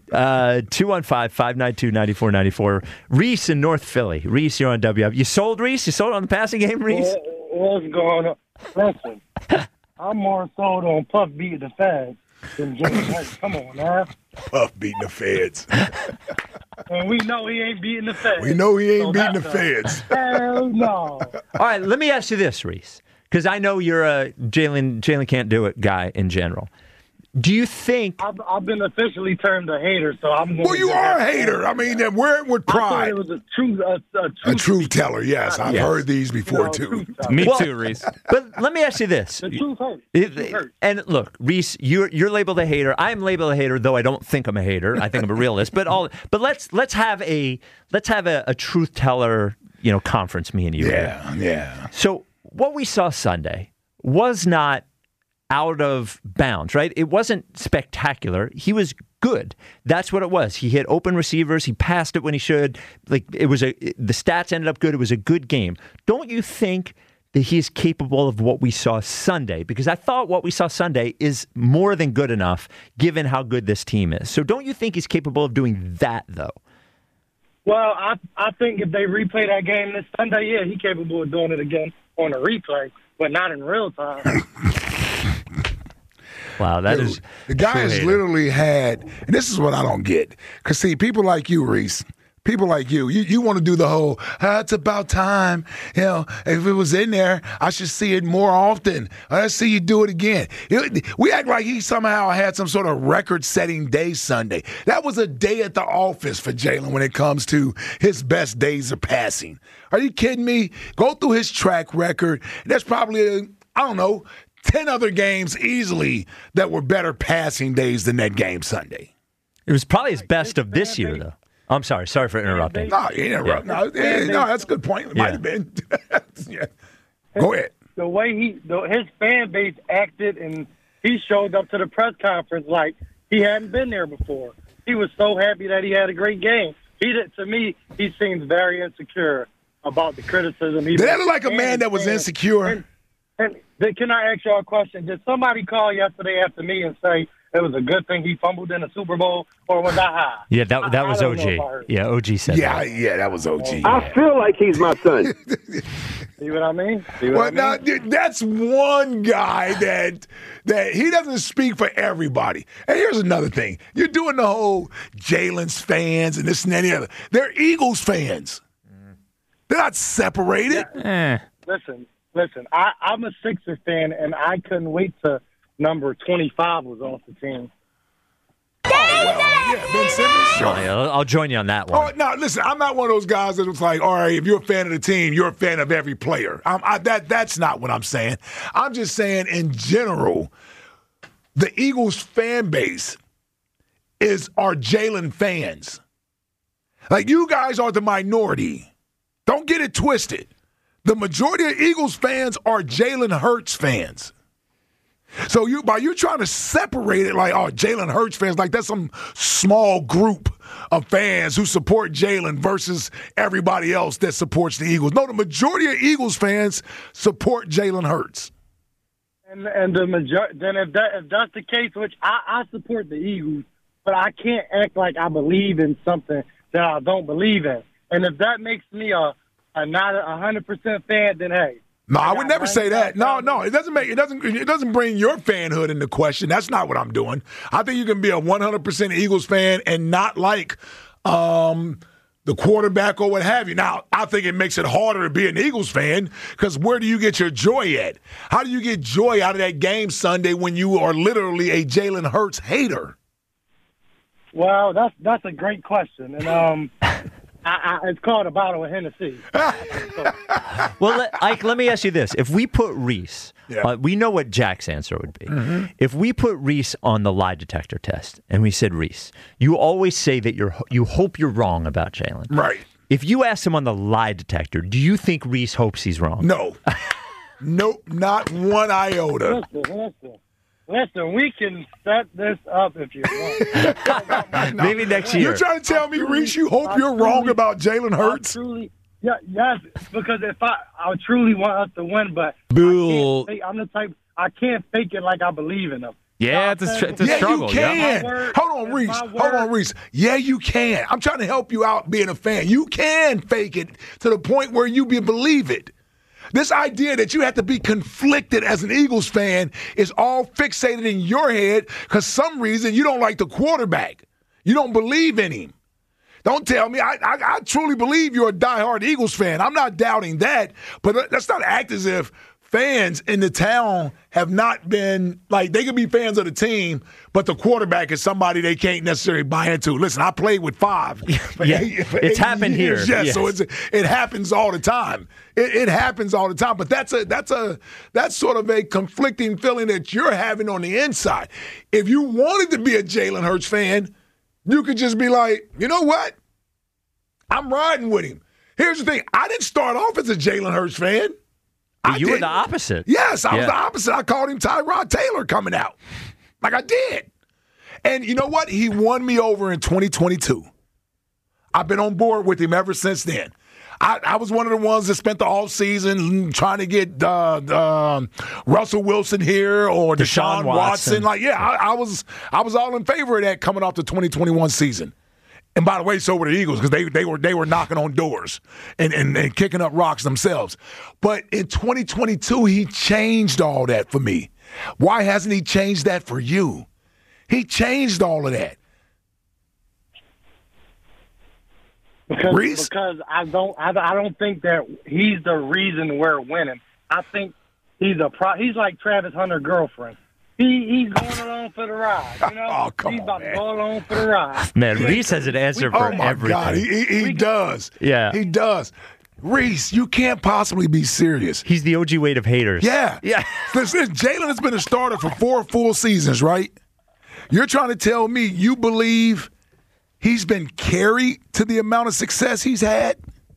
215-592-9494. Reese in North Philly. Reese, you're on WF. You sold Reese? You sold on the passing game, Reese? What's going on? Listen, I'm more sold on Puff beating the fans than Jalen Hurts. Come on, man. Puff beating the feds. And we know he ain't beating the feds. We know he ain't beating the feds. Hell no. All right, let me ask you this, Reese, because I know you're a Jalen can't do it guy in general. Do you think I've been officially termed a hater, so I'm going Well, you are a hater. I mean, we're with I thought pride. it was a truth teller, yes. I've heard these before, too. Me too, Reese. But let me ask you this. The truth hurts. And look, Reese, you're labeled a hater. I'm labeled a hater, though I don't think I'm a hater. I think I'm a realist. But let's have a truth teller, conference, me and you. Yeah. So what we saw Sunday was not out of bounds, right? It wasn't spectacular. He was good. That's what it was. He hit open receivers. He passed it when he should. The stats ended up good. It was a good game. Don't you think that he's capable of what we saw Sunday? Because I thought what we saw Sunday is more than good enough given how good this team is. So don't you think he's capable of doing that, though? Well, I think if they replay that game this Sunday, yeah, he's capable of doing it again on a replay, but not in real time. Wow, that is the guy has hater. literally had, and this is what I don't get. Because, see, people like you, Reese, people like you want to do the whole, it's about time. If it was in there, I should see it more often. Let's see you do it again. We act like he somehow had some sort of record-setting day Sunday. That was a day at the office for Jalen when it comes to his best days of passing. Are you kidding me? Go through his track record. There's probably, 10 other games easily that were better passing days than that game Sunday. It was probably his best of this year, though. I'm sorry for interrupting. No, you interrupt. No, that's a good point. It might have been. Yeah. Go ahead. The way his fan base acted, and he showed up to the press conference like he hadn't been there before. He was so happy that he had a great game. To me, he seems very insecure about the criticism. Did that look like a man that was insecure? And can I ask y'all a question? Did somebody call yesterday after me and say it was a good thing he fumbled in the Super Bowl, or was I high? Yeah, that was OG. Yeah, OG said that. Yeah, that was OG. I feel like he's my son. See what I mean? Now, that's one guy that he doesn't speak for everybody. And here's another thing. You're doing the whole Jalen's fans and this and that and the other. They're Eagles fans. They're not separated. Listen, I'm a Sixers fan, and I couldn't wait till number 25 was off the team. Ben Simmons. Sure. I'll join you on that one. Oh, no, listen, I'm not one of those guys that was like, all right, if you're a fan of the team, you're a fan of every player. That's not what I'm saying. I'm just saying, in general, the Eagles fan base are Jalen fans. Like, you guys are the minority. Don't get it twisted. The majority of Eagles fans are Jalen Hurts fans. So by you trying to separate it like, Jalen Hurts fans, like that's some small group of fans who support Jalen versus everybody else that supports the Eagles. No, the majority of Eagles fans support Jalen Hurts. And the majority, then if that's the case, which I support the Eagles, but I can't act like I believe in something that I don't believe in. And if that makes me not 100% fan, then hey. No, I would never say that. No, it doesn't bring your fanhood into question. That's not what I'm doing. I think you can be a 100% Eagles fan and not like the quarterback or what have you. Now, I think it makes it harder to be an Eagles fan because where do you get your joy at? How do you get joy out of that game Sunday when you are literally a Jalen Hurts hater? Well, that's a great question, and it's called a bottle of Hennessy. Well, Ike, let me ask you this. If we put Reese, we know what Jack's answer would be. Mm-hmm. If we put Reese on the lie detector test and we said, Reese, you always say that you hope you're wrong about Jalen. Right. If you ask him on the lie detector, do you think Reese hopes he's wrong? No. Nope, not one iota. Listen, we can set this up if you want. Maybe next year. You're trying to tell me, Reese, you hope you're wrong about Jalen Hurts? Yes, because if I truly want us to win, but I'm the type, I can't fake it like I believe in them. Yeah, it's a struggle. You can. Word, Hold on, Reese. Yeah, you can. I'm trying to help you out being a fan. You can fake it to the point where you believe it. This idea that you have to be conflicted as an Eagles fan is all fixated in your head because some reason you don't like the quarterback. You don't believe in him. Don't tell me. I truly believe you're a diehard Eagles fan. I'm not doubting that, but let's not act as if fans in the town have not been, like, they can be fans of the team, but the quarterback is somebody they can't necessarily buy into. Listen, I played with five. It's happened here. Yes. So it happens all the time. It happens all the time. But that's sort of a conflicting feeling that you're having on the inside. If you wanted to be a Jalen Hurts fan, you could just be like, you know what? I'm riding with him. Here's the thing. I didn't start off as a Jalen Hurts fan. You were the opposite. Yes, I was the opposite. I called him Tyrod Taylor coming out. Like I did. And you know what? He won me over in 2022. I've been on board with him ever since then. I was one of the ones that spent the offseason trying to get Russell Wilson here or Deshaun Watson. Like, I was all in favor of that coming off the 2021 season. And by the way, so were the Eagles because they were knocking on doors and kicking up rocks themselves. But in 2022, he changed all that for me. Why hasn't he changed that for you? He changed all of that. Because I don't think that he's the reason we're winning. I think he's like Travis Hunter's girlfriend. He's going along for the ride. You know? He's about to go along for the ride. Man, Reese has an answer for everything. Oh, my God. He does. Yeah. He does. Reese, you can't possibly be serious. He's the OG weight of haters. Yeah. Listen, Jalen has been a starter for 4 full seasons, right? You're trying to tell me you believe he's been carried to the amount of success he's had?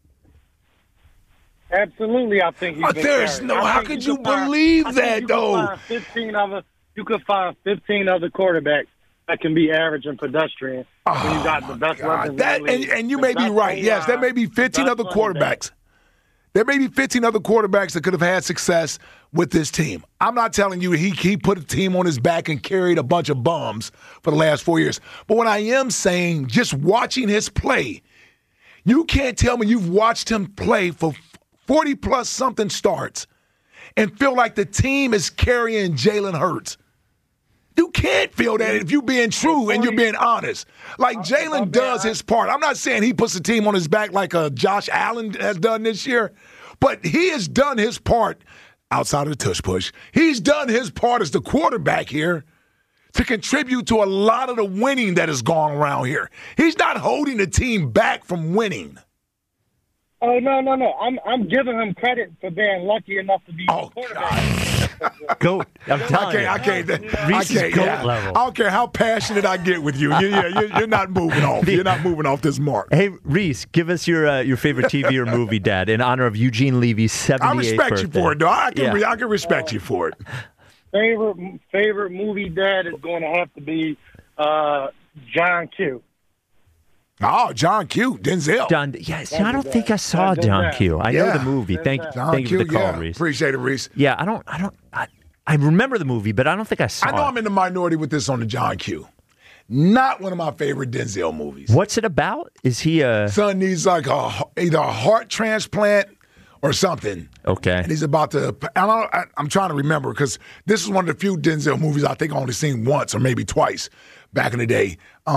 Absolutely, I think he's been carried. How could you believe that, though? You could find 15 other quarterbacks that can be average and pedestrian. When you got the best weapons in the league. And you may be right. Yes, there may be 15 other quarterbacks. There may be 15 other quarterbacks that could have had success with this team. I'm not telling you he put a team on his back and carried a bunch of bums for the last 4 years. But what I am saying, just watching his play, you can't tell me you've watched him play for 40-plus something starts and feel like the team is carrying Jalen Hurts. You can't feel that if you're being true and you're being honest. Like, Jalen does his part. I'm not saying he puts the team on his back like Josh Allen has done this year, but he has done his part outside of the tush push. He's done his part as the quarterback here to contribute to a lot of the winning that has gone around here. He's not holding the team back from winning. Oh, no. I'm giving him credit for being lucky enough to be the quarterback. Goat. I'm telling you. I can't. Goat level. I don't care how passionate I get with you. You're not moving off. You're not moving off this mark. Hey, Reese, give us your favorite TV or movie, Dad, in honor of Eugene Levy's 78th birthday. I respect you for it, though. I can respect you for it. Favorite movie, Dad, is going to have to be John Q. Oh, John Q. Denzel. Yes, I don't think I saw John Q. I know the movie. Thank you for the call, Reese. Appreciate it, Reese. Yeah, I remember the movie, but I don't think I saw it. I know I'm in the minority with this on the John Q. Not one of my favorite Denzel movies. What's it about? Is he son needs like either a heart transplant or something. Okay. And he's about to I'm trying to remember because this is one of the few Denzel movies I think I only seen once or maybe twice back in the day.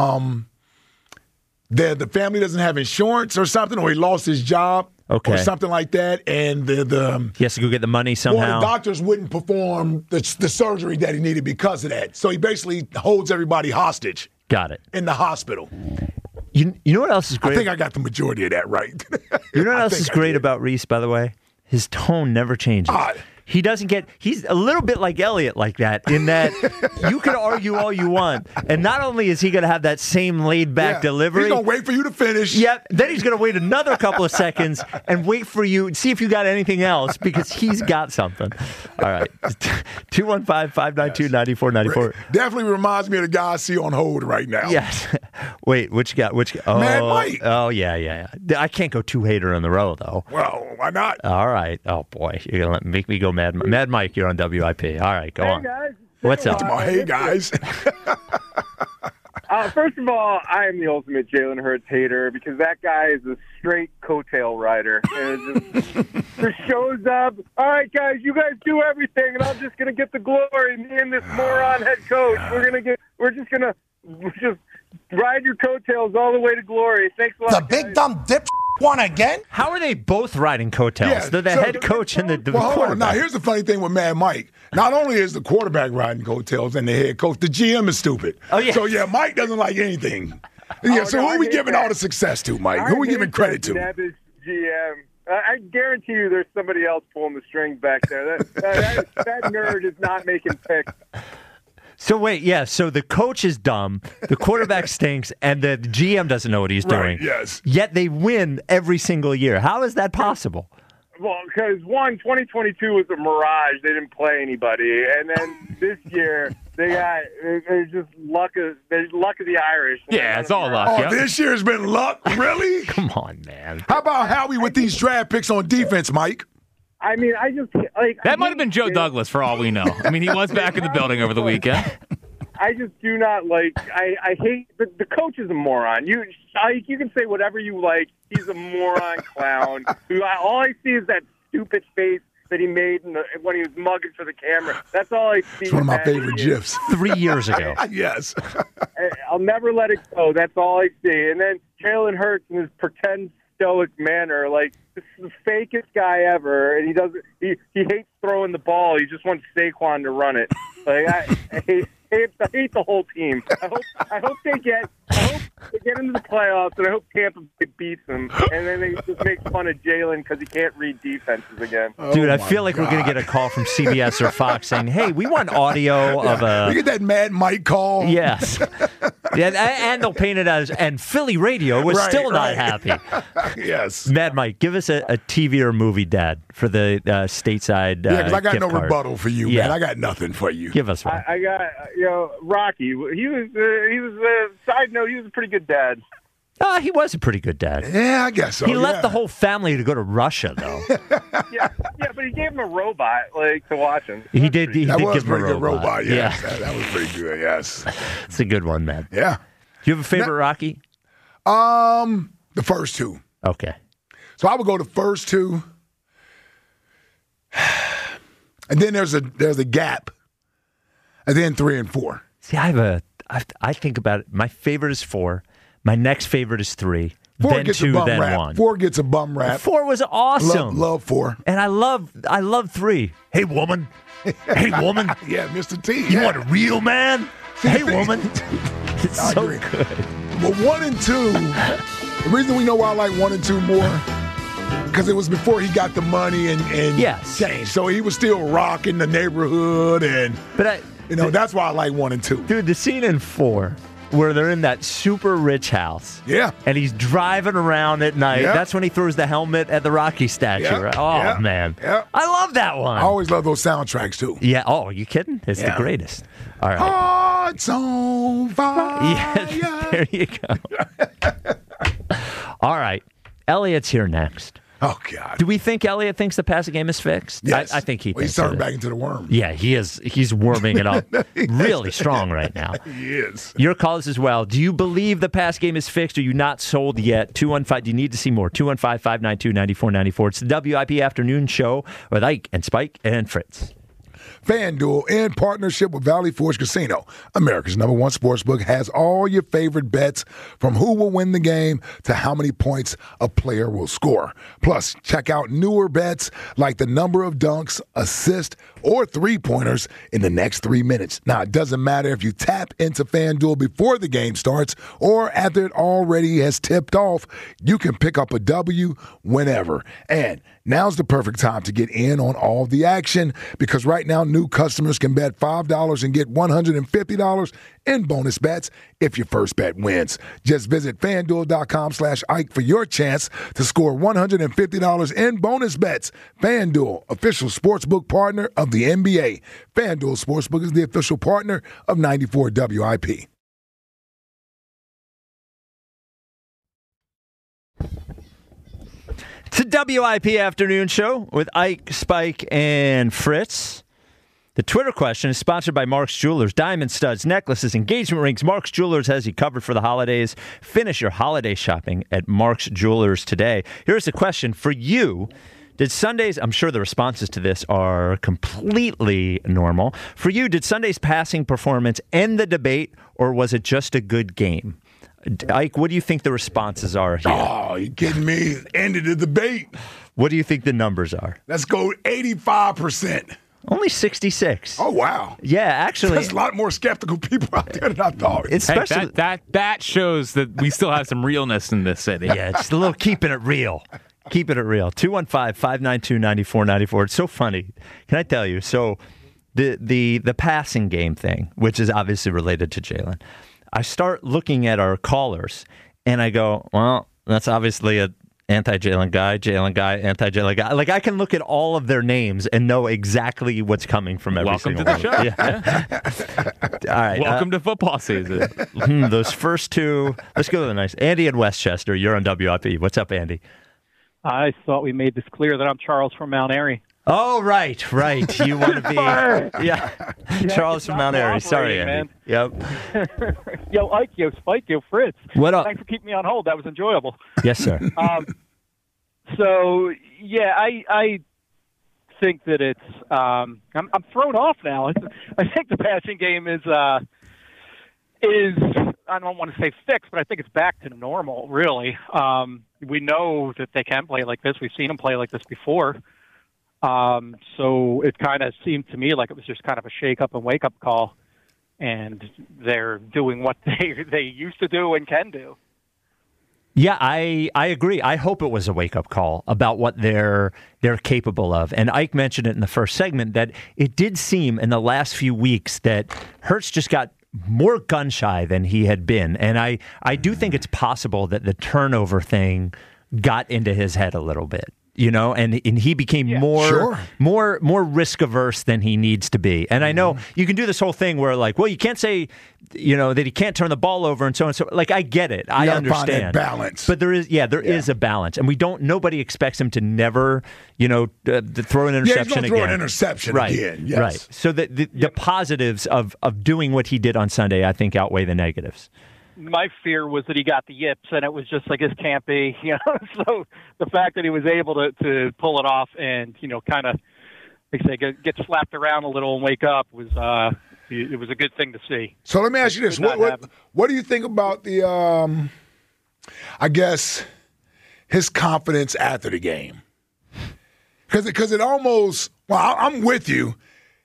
The family doesn't have insurance or something, or he lost his job or something like that, and he has to go get the money somehow. Well, the doctors wouldn't perform the surgery that he needed because of that. So he basically holds everybody hostage. Got it. In the hospital. You know what else is great? I think I got the majority of that right. You know what else is great about Reese, by the way? His tone never changes. he doesn't get. He's a little bit like Elliott, like that, in that you can argue all you want, and not only is he going to have that same laid back delivery, he's going to wait for you to finish. Yep. Then he's going to wait another couple of seconds and wait for you, see if you got anything else, because he's got something. All right. 215-592-9494. Definitely reminds me of the guy I see on hold right now. Yes. Wait, which guy? Oh, Mad Mike. Oh, yeah. I can't go two hater in the row, though. Well, why not? All right. Oh, boy. You're going to make me go Mad Mike, you're on WIP. All right, go on. Guys. What's up? Hey, guys. First of all, I am the ultimate Jalen Hurts hater because that guy is a straight coattail rider. And it just shows up, all right, guys, you guys do everything, and I'm just going to get the glory. Me and this moron head coach, we're just going to ride your coattails all the way to glory. Thanks a lot, The big dumb dip one again? How are they both riding coattails? Yeah, They're the head coach and the quarterback. Now, here's the funny thing with Mad Mike. Not only is the quarterback riding coattails and the head coach, the GM is stupid. Oh, yeah. So, Mike doesn't like anything. Yeah, so who are we giving all the success to, Mike? Who are we giving credit to? Nevis GM. I guarantee you there's somebody else pulling the strings back there. That nerd is not making picks. So wait, so the coach is dumb, the quarterback stinks, and the GM doesn't know what he's doing. Yes. Yet they win every single year. How is that possible? Well, because 2022 was a mirage. They didn't play anybody, and then this year they're just luck of the Irish. Yeah, it's all luck. Oh, Yep. this year's been luck? Really? Come on, man. How about Howie with these draft picks on defense, Mike? I mean, I just like That might have been Joe Douglas for all we know. I mean, he was back in the building over the weekend. I just do not like. I hate the coach is a moron. You can say whatever you like. He's a moron clown. All I see is that stupid face that he made when he was mugging for the camera. That's all I see. It's one of my favorite GIFs. 3 years ago. Yes. I'll never let it go. That's all I see. And then Jalen Hurts in his pretend stoic manner, like this is the fakest guy ever, and he hates throwing the ball. He just wants Saquon to run it. Like I hate the whole team. I hope they get into the playoffs, and I hope Tampa Bay beats them, and then they just make fun of Jalen because he can't read defenses again. Dude, I feel like we're going to get a call from CBS or Fox saying, hey, we want audio of a... You get that Mad Mike call? Yes. Yeah, and they'll paint it as, and Philly radio was still not happy. Yes. Mad Mike, give us a TV or movie, Dad, for the stateside Yeah, because I got gift no card. rebuttal for you, man. I got nothing for you. Give us one. I got Rocky. He was side note. He was a pretty good dad. He was a pretty good dad. Yeah, I guess so. He left the whole family to go to Russia, though. yeah, but he gave him a robot to watch him. He did. He that did was give him a pretty good robot. Yes. Yeah, That was pretty good. Yes, it's a good one, man. Yeah. Do you have a favorite Rocky? The first two. Okay. So I would go the first two, and then there's a gap, and then 3 and 4. See, I think about it. My favorite is 4. My next favorite is 3. 4 then gets 2, a bum then rap. 1. 4 gets a bum rap. 4 was awesome. Love 4. And I love 3. Hey, woman. Hey, woman. Yeah, Mr. T. You want a real man? Hey, woman. It's I so agree. good. But 1 and 2, the reason we know why I like 1 and 2 more, because it was before he got the money and Yes. changed. So he was still rocking the neighborhood, and But that's why I like 1 and 2. dude, the scene in 4 where they're in that super rich house. Yeah. And he's driving around at night. Yeah. That's when he throws the helmet at the Rocky statue. Yeah. Right? Oh, Yeah. man. Yeah. I love that one. I always love those soundtracks, too. Yeah. Oh, are you kidding? It's the Yeah. greatest. All right. Hearts on fire. Yeah, there you go. All right. Elliot's here next. Oh, God. Do we think Elliott thinks the passing game is fixed? Yes. I think he Well, he's thinks turning it back is. into the worm. Yeah, he is. He's warming it up really strong right now. He is. Your calls as well. Do you believe the pass game is fixed? Are you not sold yet? 215. Do you need to see more? 215-592-9494. It's the WIP Afternoon Show with Ike and Spike and Fritz. FanDuel, in partnership with Valley Forge Casino, America's #1 sportsbook, has all your favorite bets from who will win the game to how many points a player will score. Plus, check out newer bets like the number of dunks, assists, or three-pointers in the next 3 minutes. Now, it doesn't matter if you tap into FanDuel before the game starts or after it already has tipped off, you can pick up a W whenever. And Now's the perfect time to get in on all the action because right now new customers can bet $5 and get $150 in bonus bets if your first bet wins. Just visit FanDuel.com/Ike for your chance to score $150 in bonus bets. FanDuel, official sportsbook partner of the NBA. FanDuel Sportsbook is the official partner of 94 WIP. It's a WIP afternoon show with Ike, Spike, and Fritz. The Twitter question is sponsored by Mark's Jewelers. Diamond studs, necklaces, engagement rings. Mark's Jewelers has you covered for the holidays. Finish your holiday shopping at Mark's Jewelers today. Here's the question for you. Did Sunday's, I'm sure the responses to this are completely normal. For you, did Sunday's passing performance end the debate, or was it just a good game? Ike, what do you think the responses are here? Oh, you kidding me? Ended the debate. What do you think the numbers are? Let's go 85%. Only 66. Oh, wow. Yeah, actually. There's a lot more skeptical people out there than I thought. Especially that shows that we still have some realness in this city. Yeah, it's a little keeping it real. Keeping it real. 215-592-9494. It's so funny. Can I tell you? So the passing game thing, which is obviously related to Jalen, I start looking at our callers, and I go, well, that's obviously a anti-Jalen guy, anti-Jalen guy. Like, I can look at all of their names and know exactly what's coming from every single one. Welcome to the show. Yeah. All right. Welcome to football season. Those first two. Let's go to the nice. Andy in Westchester, you're on WIP. What's up, Andy? I thought we made this clear that I'm Charles from Mount Airy. Oh, right. You want to be... yeah. Charles from Mount Airy. Sorry, Andy. Man. Yep. Yo, Ike, yo, Spike, yo, Fritz. What up? Thanks for keeping me on hold. That was enjoyable. Yes, sir. So, yeah, I think that it's... I'm thrown off now. I think the passing game is I don't want to say fixed, but I think it's back to normal, really. We know that they can play like this. We've seen them play like this before. So it kind of seemed to me like it was just kind of a shake-up and wake-up call, and they're doing what they used to do and can do. Yeah, I agree. I hope it was a wake-up call about what they're capable of. And Ike mentioned it in the first segment that it did seem in the last few weeks that Hurts just got more gun-shy than he had been. And I do think it's possible that the turnover thing got into his head a little bit. You know, and he became more risk averse than he needs to be. And I know you can do this whole thing where, like, well, you can't say, you know, that he can't turn the ball over and so on and so. Like, I get it, I understand. Find that balance, but there is a balance, and nobody expects him to never, you know, throw an interception again. Throw an interception again. Yes. Right. So the positives of doing what he did on Sunday, I think, outweigh the negatives. My fear was that he got the yips, and it was just like, this can't be, you know. So the fact that he was able to pull it off and, you know, kind of, like I say, get slapped around a little and wake up was it was a good thing to see. So let me ask you this: what do you think about the, I guess, his confidence after the game? Because it almost, well, I'm with you.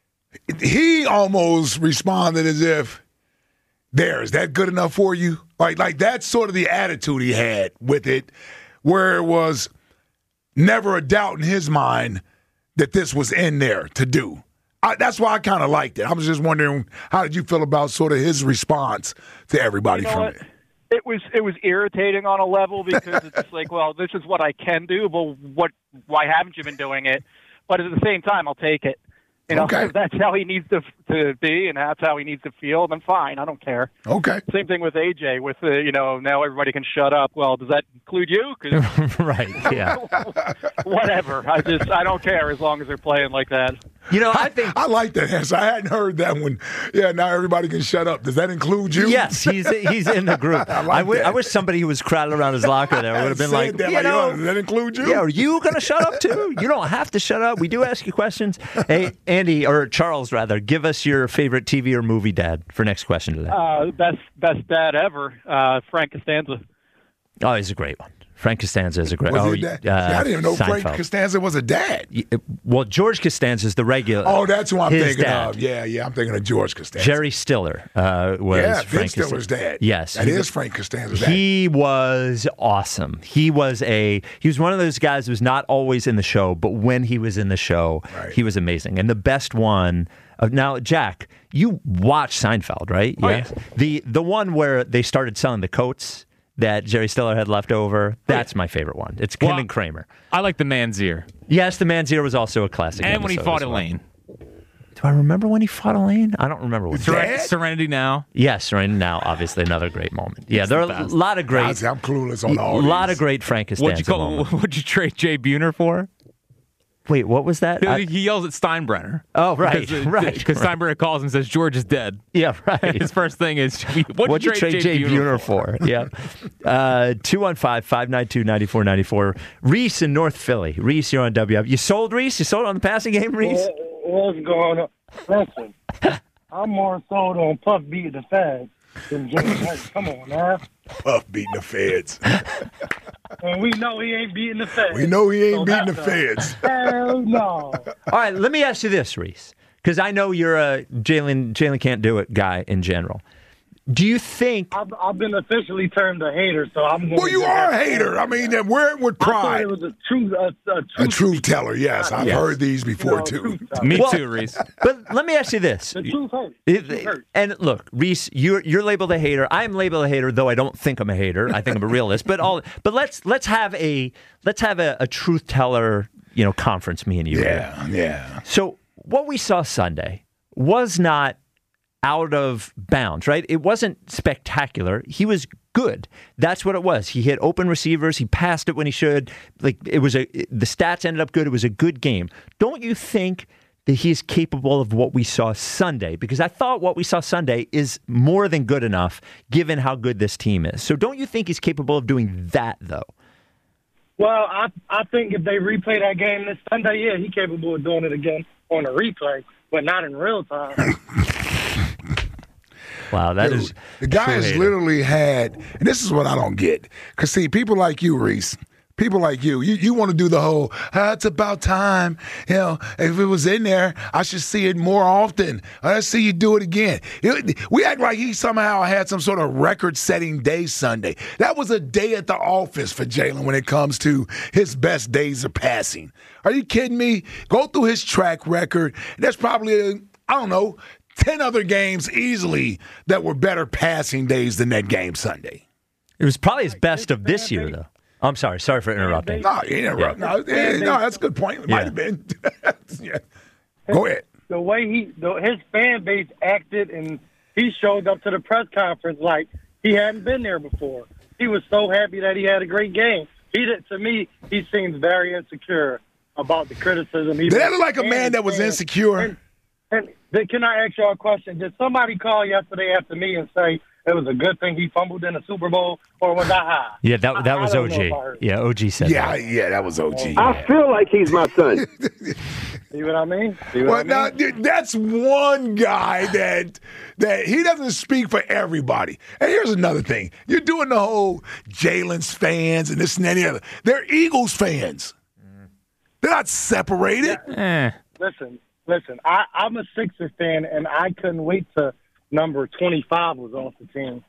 He almost responded as if, is that good enough for you? Like that's sort of the attitude he had with it, where it was never a doubt in his mind that this was in there to do. That's why I kind of liked it. I was just wondering, how did you feel about sort of his response to everybody from it? It was irritating on a level because it's like, well, this is what I can do, but why haven't you been doing it? But at the same time, I'll take it. You know, if that's how he needs to be and that's how he needs to feel, then fine. I don't care. Okay. Same thing with AJ. With you know, now everybody can shut up. Well, does that include you? Right. Yeah. Whatever. I don't care as long as they're playing like that. You know, I think I like that answer. I hadn't heard that one. Yeah. Now everybody can shut up. Does that include you? Yes. He's in the group. I wish somebody who was crowded around his locker there would have been like, does that include you? Yeah. Are you going to shut up too? You don't have to shut up. We do ask you questions. Hey, Andy, or Charles rather, give us your favorite TV or movie dad for next question today. Best dad ever, Frank Costanza. Oh, he's a great one. Frank Costanza is a great. Was he a dad? I didn't even know Frank Seinfeld. Costanza was a dad. Well, George Costanza is the regular. Oh, that's who I'm his thinking dad. of. Yeah, I'm thinking of George Costanza. Jerry Stiller was Ben Frank Stiller's Costanza. dad. Yes, that is Frank Costanza's dad. He was awesome. He was one of those guys who was not always in the show, but when he was in the show, he was amazing. And the best one. Now, Jack, you watch Seinfeld, right? Oh, yeah. The one where they started selling the coats that Jerry Stiller had left over. That's my favorite one. It's Kim and Kramer. I like the Man's Ear. Yes, the Man's Ear was also a classic. And when he fought as well. Elaine. Do I remember when he fought Elaine? I don't remember. Serenity Now. Yes, Serenity Now. Obviously, another great moment. Yeah, there are a lot of great. I'm clueless on all. A lot of great Frank Costanza moments. What'd you trade Jay Buhner for? Wait, what was that? He yells at Steinbrenner. Oh, right, Because Steinbrenner calls and says George is dead. Yeah, right. His first thing is, what'd you trade Jay Buhner for? Yeah. 215-592-9494. Reese in North Philly. Reese, you're on WF. You sold, Reese? You sold on the passing game, Reese? What's going on? Listen, I'm more sold on Puff beating the Feds than Jimmy Hurts. Come on, man. Puff beating the Feds. And we know he ain't beating the Feds. We know he ain't beating the Feds. Hell no. All right, let me ask you this, Reese, because I know you're a Jalen can't do it guy in general. Do you think I've been officially termed a hater, so I'm going well, you are a hater. I mean, wear it with pride. I thought it was a truth teller. Yes, I've heard these before too. Me too, Reese. But let me ask you this. The truth hurts. And look, Reese, you're labeled a hater. I'm labeled a hater, though I don't think I'm a hater. I think I'm a realist. But let's have a truth teller, conference, me and you. Yeah. So what we saw Sunday was not out of bounds, right? It wasn't spectacular. He was good. That's what it was. He hit open receivers. He passed it when he should. The stats ended up good. It was a good game. Don't you think that he's capable of what we saw Sunday? Because I thought what we saw Sunday is more than good enough given how good this team is. So don't you think he's capable of doing that, though? Well, I think if they replay that game this Sunday, yeah, he's capable of doing it again on a replay, but not in real time. Wow, the guy has literally had, and this is what I don't get. Because, see, people like you, Reese, people like you want to do the whole, it's about time. If it was in there, I should see it more often. Let's see you do it again. We act like he somehow had some sort of record-setting day Sunday. That was a day at the office for Jalen when it comes to his best days of passing. Are you kidding me? Go through his track record. There's probably, 10 other games easily that were better passing days than that game Sunday. It was probably his best of this year, though. I'm sorry. Sorry for interrupting. No, you interrupt. No, that's a good point. It might have been. Yeah. Go ahead. The way his fan base acted, and he showed up to the press conference like he hadn't been there before. He was so happy that he had a great game. To me, he seems very insecure about the criticism. Did that look like a man that was insecure? And can I ask y'all a question? Did somebody call yesterday after me and say it was a good thing he fumbled in the Super Bowl, or was I high? Yeah, that was OG. Yeah, OG said that. Yeah, that was OG. I feel like he's my son. See what I mean? Now, that's one guy that he doesn't speak for everybody. And here's another thing. You're doing the whole Jalen's fans and this and that and the other. They're Eagles fans. They're not separated. Listen, I'm a Sixers fan, and I couldn't wait till number 25 was off the team.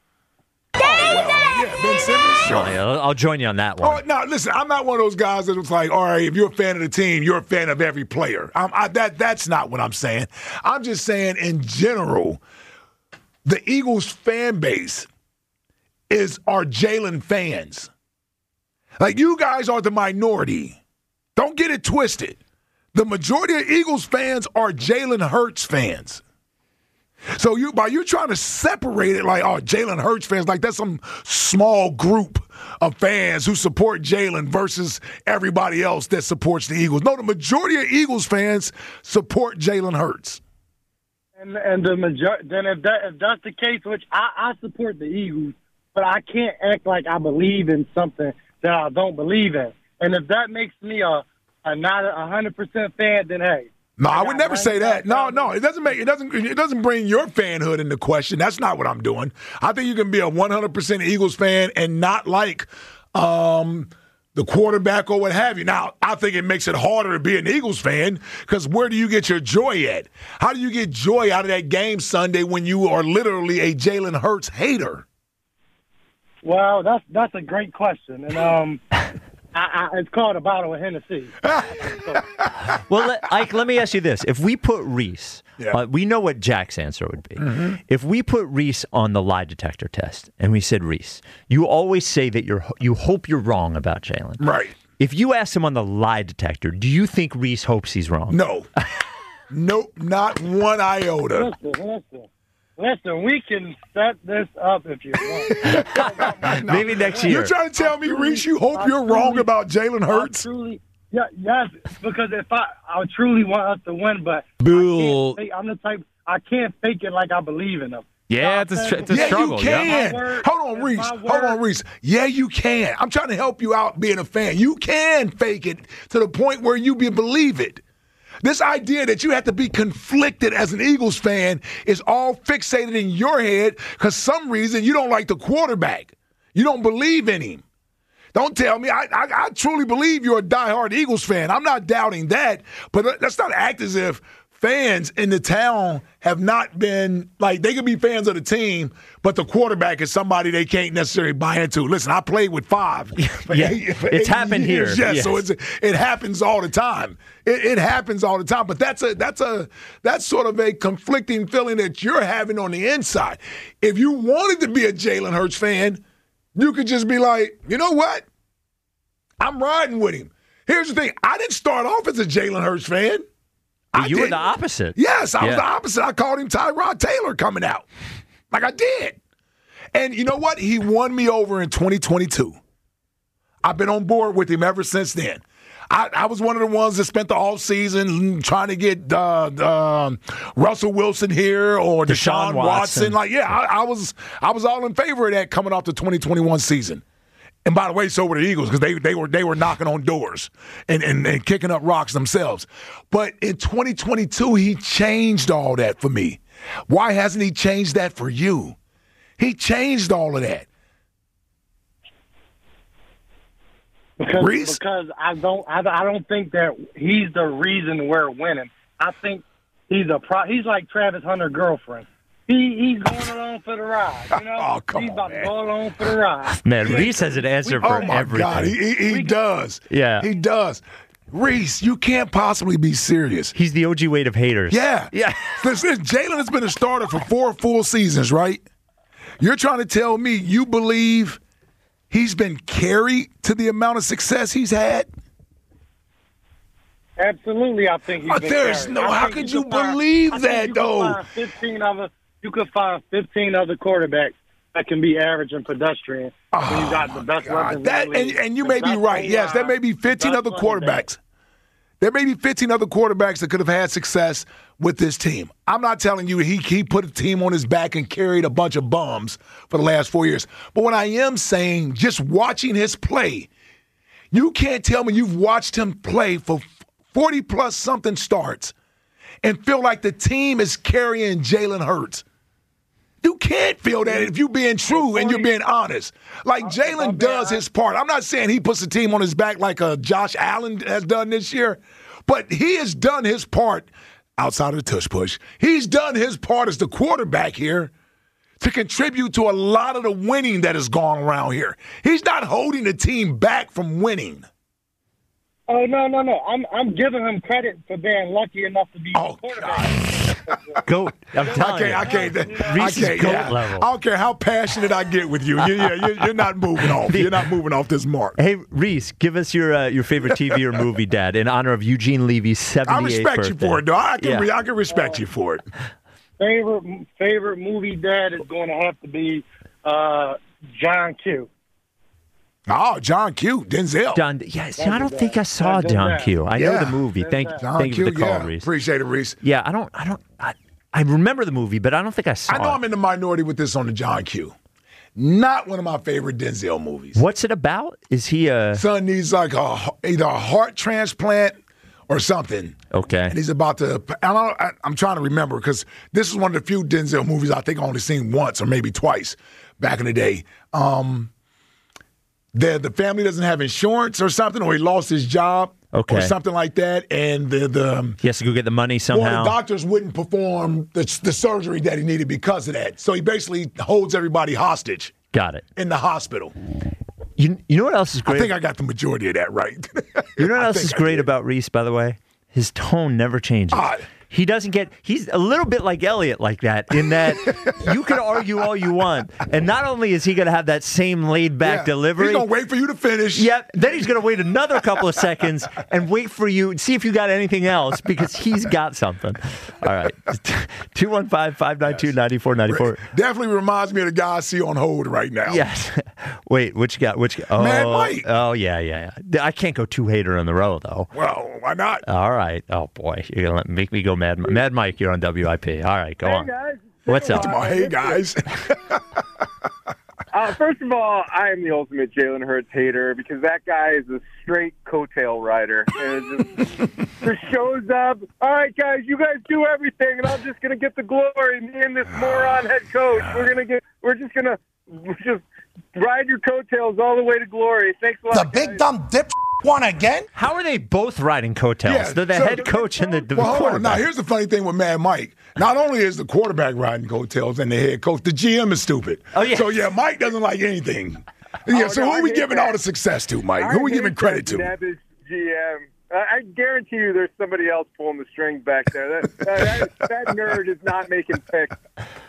Ben Simmons. Sure. I'll join you on that one. Oh, no, listen, I'm not one of those guys that was like, all right, if you're a fan of the team, you're a fan of every player. That's not what I'm saying. I'm just saying, in general, the Eagles fan base are Jalen fans. Like, you guys are the minority. Don't get it twisted. The majority of Eagles fans are Jalen Hurts fans. So by you trying to separate it like, Jalen Hurts fans, like that's some small group of fans who support Jalen versus everybody else that supports the Eagles. No, the majority of Eagles fans support Jalen Hurts. And the majority, then if that's the case, which I support the Eagles, but I can't act like I believe in something that I don't believe in. And if that makes me not 100% fan, then hey. No, I would never say that. No, it doesn't bring your fanhood into question. That's not what I'm doing. I think you can be a 100% Eagles fan and not like the quarterback or what have you. Now, I think it makes it harder to be an Eagles fan because where do you get your joy at? How do you get joy out of that game Sunday when you are literally a Jalen Hurts hater? Well, that's a great question, and it's called a bottle of Hennessy. Well, Ike, let me ask you this: if we put Reese, Yeah. we know what Jack's answer would be. Mm-hmm. If we put Reese on the lie detector test, and we said, Reese, you always say that you hope you're wrong about Jalen, Right. If you ask him on the lie detector, do you think Reese hopes he's wrong? No. Nope, not one iota. Listen, we can set this up if you want. Maybe next year. You're trying to tell me, Reese, you hope you're wrong about Jalen Hurts? Yes, because if I truly want us to win, but Bull. I'm the type, I can't fake it like I believe in them. Yeah, it's a struggle. You can. Yeah. Hold on, Reese. Yeah, you can. I'm trying to help you out being a fan. You can fake it to the point where you believe it. This idea that you have to be conflicted as an Eagles fan is all fixated in your head because some reason you don't like the quarterback. You don't believe in him. Don't tell me. I truly believe you're a diehard Eagles fan. I'm not doubting that. But let's not act as if fans in the town have not been, like, they could be fans of the team, but the quarterback is somebody they can't necessarily buy into. Listen, I played with five. It's happened here. Yes. So it happens all the time. It happens all the time. But that's sort of a conflicting feeling that you're having on the inside. If you wanted to be a Jalen Hurts fan, you could just be like, you know what? I'm riding with him. Here's the thing. I didn't start off as a Jalen Hurts fan. You were the opposite. Yes, I was the opposite. I called him Tyrod Taylor coming out. Like I did. And you know what? He won me over in 2022. I've been on board with him ever since then. I was one of the ones that spent the offseason trying to get Russell Wilson here or Deshaun Watson. Like, yeah, I was all in favor of that coming off the 2021 season. And by the way, so were the Eagles because they were knocking on doors and kicking up rocks themselves. But in 2022, he changed all that for me. Why hasn't he changed that for you? He changed all of that. Because I don't think that he's the reason we're winning. I think he's like Travis Hunter's girlfriend. He's going along for the ride, you know? Oh, come he's on, about man. to go along for the ride. Man, Reese has an answer for oh, my everything. God. He does. Yeah. He does. Reese, you can't possibly be serious. He's the OG weight of haters. Yeah. Yeah. Listen, Jalen has been a starter for 4 full seasons, right? You're trying to tell me you believe he's been carried to the amount of success he's had? Absolutely, I think he's been there's carried. no. I How think could you you could find- believe I think that, you could though? find 15 other quarterbacks that can be average and pedestrian. when you got the best weapons in the league. And you may be right. Yes, there may be 15 other quarterbacks. There may be 15 other quarterbacks that could have had success with this team. I'm not telling you he put a team on his back and carried a bunch of bums for the last 4 years. But what I am saying, just watching his play, you can't tell me you've watched him play for 40-plus something starts and feel like the team is carrying Jalen Hurts. You can't feel that if you're being true and you're being honest. Like, Jalen does his part. I'm not saying he puts the team on his back like Josh Allen has done this year, but he has done his part outside of the tush push. He's done his part as the quarterback here to contribute to a lot of the winning that has gone around here. He's not holding the team back from winning. Oh, no. I'm giving him credit for being lucky enough to be the quarterback. Goat. I'm telling you. I can't. Reese's goat level. I don't care how passionate I get with you. You're not moving off. You're not moving off this mark. Hey, Reese, give us your favorite TV or movie, Dad, in honor of Eugene Levy's 78th I respect birthday. you for it, though. I can respect you for it. Favorite movie, Dad, is going to have to be John Q. Oh, John Q. Denzel. I don't think I saw John Q. I know the movie. Thank you for the call, Reese. Appreciate it, Reese. Yeah, I remember the movie, but I don't think I saw it. I know I'm in the minority with this on the John Q. Not one of my favorite Denzel movies. What's it about? Is he son needs like either a heart transplant or something. Okay. And he's about to. I'm trying to remember because this is one of the few Denzel movies I think I only seen once or maybe twice back in the day. the family doesn't have insurance or something, or he lost his job or something like that, and he has to go get the money somehow. Well, the doctors wouldn't perform the surgery that he needed because of that. So he basically holds everybody hostage. Got it. In the hospital. You know what else is great? I think I got the majority of that right. You know what else is great about Reese, by the way? His tone never changes. He's a little bit like Elliott like that, in that you can argue all you want. And not only is he going to have that same laid-back delivery. He's going to wait for you to finish. Yep. Then he's going to wait another couple of seconds and wait for you, see if you got anything else, because he's got something. All right. 215-592-9494. Definitely reminds me of the guy I see on hold right now. Yes. Wait, which guy? Oh, Mad Mike. Oh, yeah. I can't go two hater in the row, though. Well, why not? All right. Oh, boy. You're going to make me go Mad Mike, you're on WIP. All right, go on. Guys. What's up? Hey, guys. First of all, I am the ultimate Jalen Hurts hater because that guy is a straight coattail rider. And it just shows up, all right, guys, you guys do everything, and I'm just going to get the glory. Me and this moron head coach, we're just ride your coattails all the way to glory. Thanks a lot, The big dumb dip won again? How are they both riding coattails? Yeah, They're the head coach and the hold quarterback. on. Now, here's the funny thing with Mad Mike. Not only is the quarterback riding coattails and the head coach, the GM is stupid. Oh, yeah. So, Mike doesn't like anything. So who are we giving all the success to, Mike? Who are we giving credit to? Nevis GM. I guarantee you there's somebody else pulling the strings back there. That nerd is not making picks.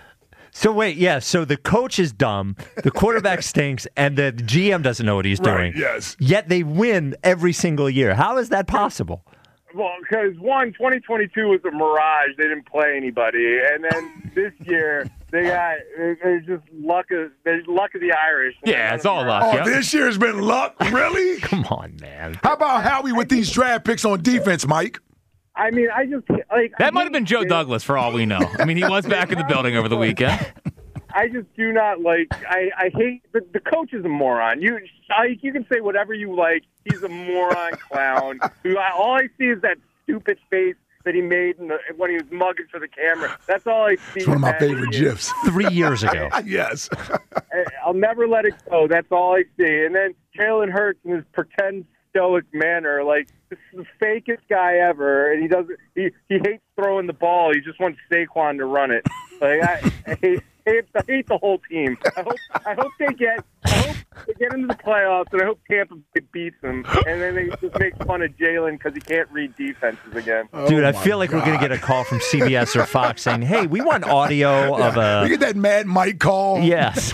So wait, so the coach is dumb, the quarterback stinks, and the GM doesn't know what he's doing. Yes. Yet they win every single year. How is that possible? Well, because 2022 was a mirage. They didn't play anybody, and then this year they're just luck of the Irish. Yeah, it's all luck. Oh, this year's been luck, really? Come on, man. How about Howie with these draft picks on defense, Mike? I mean, I just like that might have been Joe Douglas for all we know. I mean, he was back in the building over the weekend. I just do not like. I hate the coach is a moron. You can say whatever you like. He's a moron clown. All I see is that stupid face that he made when he was mugging for the camera. That's all I see. It's one of my favorite GIFs. 3 years ago. Yes. I'll never let it go. That's all I see. And then Jalen Hurts in his pretend stoic manner, like this is the fakest guy ever, and he hates throwing the ball. He just wants Saquon to run it. Like I hate the whole team. I hope they get into the playoffs, and I hope Tampa beats them, and then they just make fun of Jalen because he can't read defenses again. Dude, I feel like we're going to get a call from CBS or Fox saying, hey, we want audio of a... We get that Mad Mike call. Yes.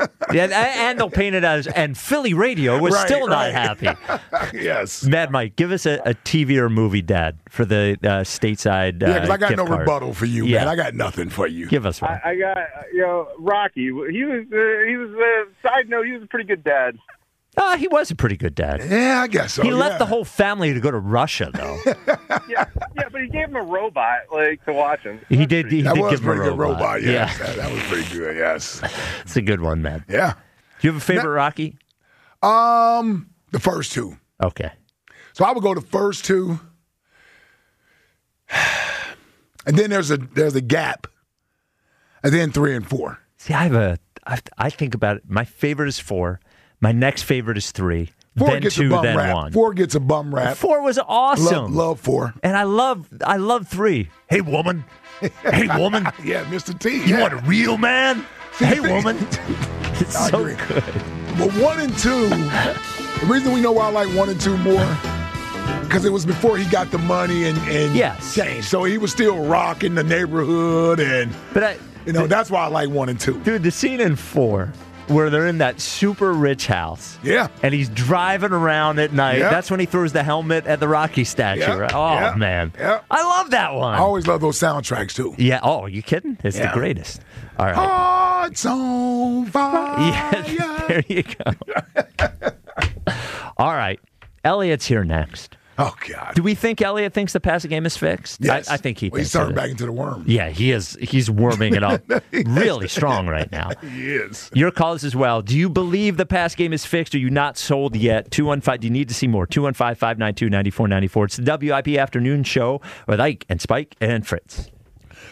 And they'll paint it as, and Philly radio was still not happy. Yes. Mad Mike, give us a TV or movie, Dad, for the stateside because I got no card. rebuttal for you, man. I got nothing for you. Give us one. I got, Rocky. He was side note, he was a pretty good dad. He was a pretty good dad. Yeah, I guess so. He left the whole family to go to Russia, though. yeah, but he gave him a robot, to watch him. He did give him a good robot. Yeah. That was pretty good, yes. It's a good one, man. Yeah. Do you have a favorite Rocky? The first two. Okay. So I would go the first two. And then there's a gap. And then 3 and 4. See, I think about it. My favorite is 4. My next favorite is 3. 4 then gets 2, a bum then rap. 1. 4 gets a bum rap. 4 was awesome. Love 4. And I love 3. Hey, woman. Hey, woman. Yeah, Mr. T. You want a real man? Hey, woman. It's so agree. good. But 1 and 2, the reason we know why I like 1 and 2 more, because it was before he got the money and yes. changed. So he was still rocking the neighborhood, and that's why I like 1 and 2. Dude, the scene in 4 where they're in that super rich house. Yeah. And he's driving around at night. Yeah. That's when he throws the helmet at the Rocky statue. Yeah. Right? Oh, Yeah. man. Yeah. I love that one. I always love those soundtracks, too. Yeah. Oh, are you kidding? It's the greatest. All right. Hearts on fire. Yeah, there you go. All right. Elliott's here next. Oh, God. Do we think Elliott thinks the passing game is fixed? Yes. I think he thinks he's starting it. back into the worm. Yeah, he is. He's warming it up really strong right now. He is. Your calls as well. Do you believe the pass game is fixed? Are you not sold yet? 215. Do you need to see more? 215-592-9494. It's the WIP Afternoon Show with Ike and Spike and Fritz.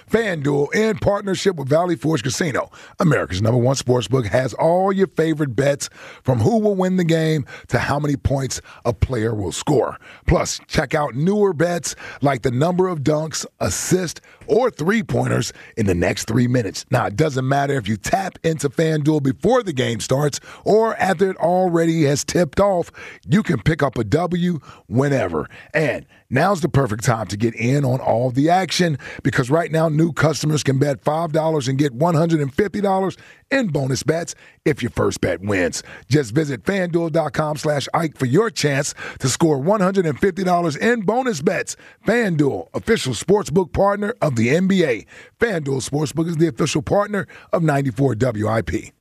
FanDuel, in partnership with Valley Forge Casino, America's #1 sportsbook, has all your favorite bets from who will win the game to how many points a player will score. Plus, check out newer bets like the number of dunks, assists, or three-pointers in the next 3 minutes. Now, it doesn't matter if you tap into FanDuel before the game starts or after it already has tipped off, you can pick up a W whenever. And now's the perfect time to get in on all the action because right now new customers can bet $5 and get $150 in bonus bets if your first bet wins. Just visit FanDuel.com/Ike for your chance to score $150 in bonus bets. FanDuel, official sportsbook partner of the NBA. FanDuel Sportsbook is the official partner of 94 WIP.